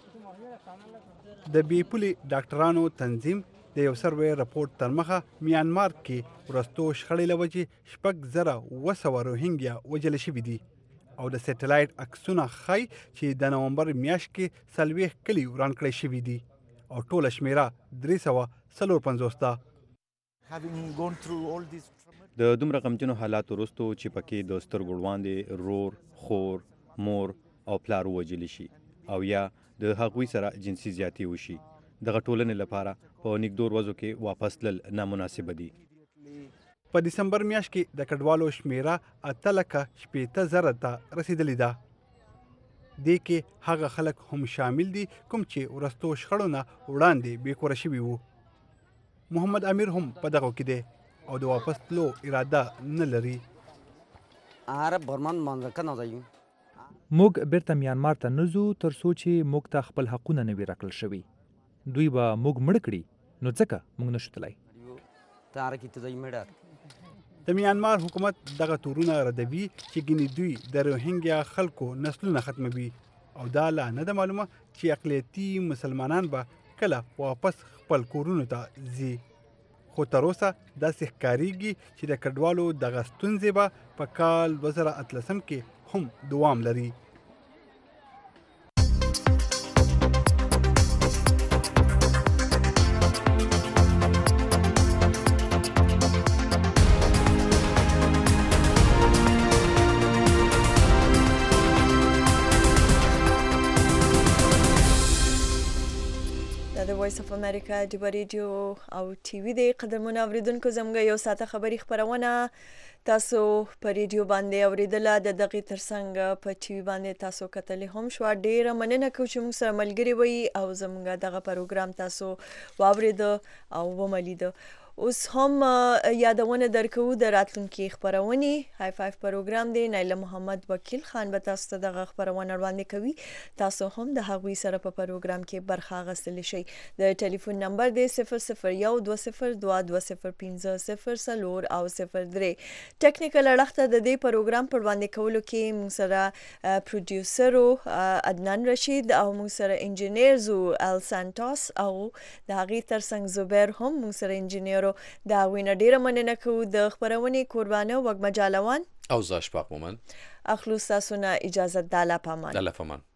د بې پولې ډاکټرانو تنظیم د یو سروې رپورټ تر مخه میانمار کې وروستو شخړې له وجې شپږ زره اوه سوه روهینګیا وژل شوي دي او د سیټلایټ عکسونه ښایي چې د نومبر میاشت کې څلوېښت کلي وران کړی شوي دي او ټوله شمیره درې سوه څلور پنځوس ده. د دومره غمجنو حالاتو وروستو چې پکې د سترګو وړاندې رور، خور، مور او پلار ووژلی شي او یا د هغوی سره جنسي زیاتې وشي، دغه ټولنې لپاره په نږدو ورځو کې واپس تلل نامناسبه دي. په دسمبر میاشت کې د کډوالو شمیره اته لکه شپېته زره ته رسیدلې ده. دې کې هغه خلک هم شامل دي کوم چې وروستو شخړو نه وړاندې بېکوره شوي وو. محمد امیر هم په دغو کې دی او د واپس تلو اراده نه لري. موږ بیرته میانمار ته نه ځو تر څو چې موږ ته خپل حقونه نه وي راکړل شوي. دوی به موږ مړه کړي، نو ځکه موږ نشو تللی. د میانمار حکومت دغه تورونه ردوي چې ګینې دوی د روهینګیا خلکو نسلونه ختموي او دا لا نه ده معلومه چې اقلیتي مسلمانان به کله واپس خپل کورونو ته ځي. خو تر اوسه داسې ښکارېږي چې د کډوالو دغه ستونزې به په کال دوه زره اتلسم کې هم دوام لري. وایس اف امریکا د ریډیو او ټي وي د قدرمن اوریدونکو زموږ یو ساعته خبری خبرونه تاسو په ریډیو باندې اوریدله د دغه ترڅنګ په ټي وي باندې تاسو کتلې هم شو. ډیره مننه کوم چې موږ سره ملګری وي او زموږ دغه پروګرام تاسو واورید او وملید. اوس هم یادونه درکو د راتلونکي خبرونه های فایو پروګرام دی. نایله محمد وکیل خان به تاسو ته دغه خبرونه وړاندې کوي. تاسو هم د هغوی سره په پروګرام کې برخه اخیستل شئ. د ټلیفون نمبر دی صفر صفر یو دوه صفر دوه دوه صفر پنځه صفر څلور او صفر درې. ټیکنیکل اړخ د دې پروګرام پر وړاندې کولو کې موږ سره پروډوسر عدنان رشید او موږ سره انجینیر زو ال سانتوس او د هغې ترڅنګ زبیر هم موږ سره انجینیر دا وینه ډیره مننه کوو. د خبرونې قربانه وګ مجالوان او زاش پاک مومن اخلو تاسو نه اجازه د الله پامان الله پامان.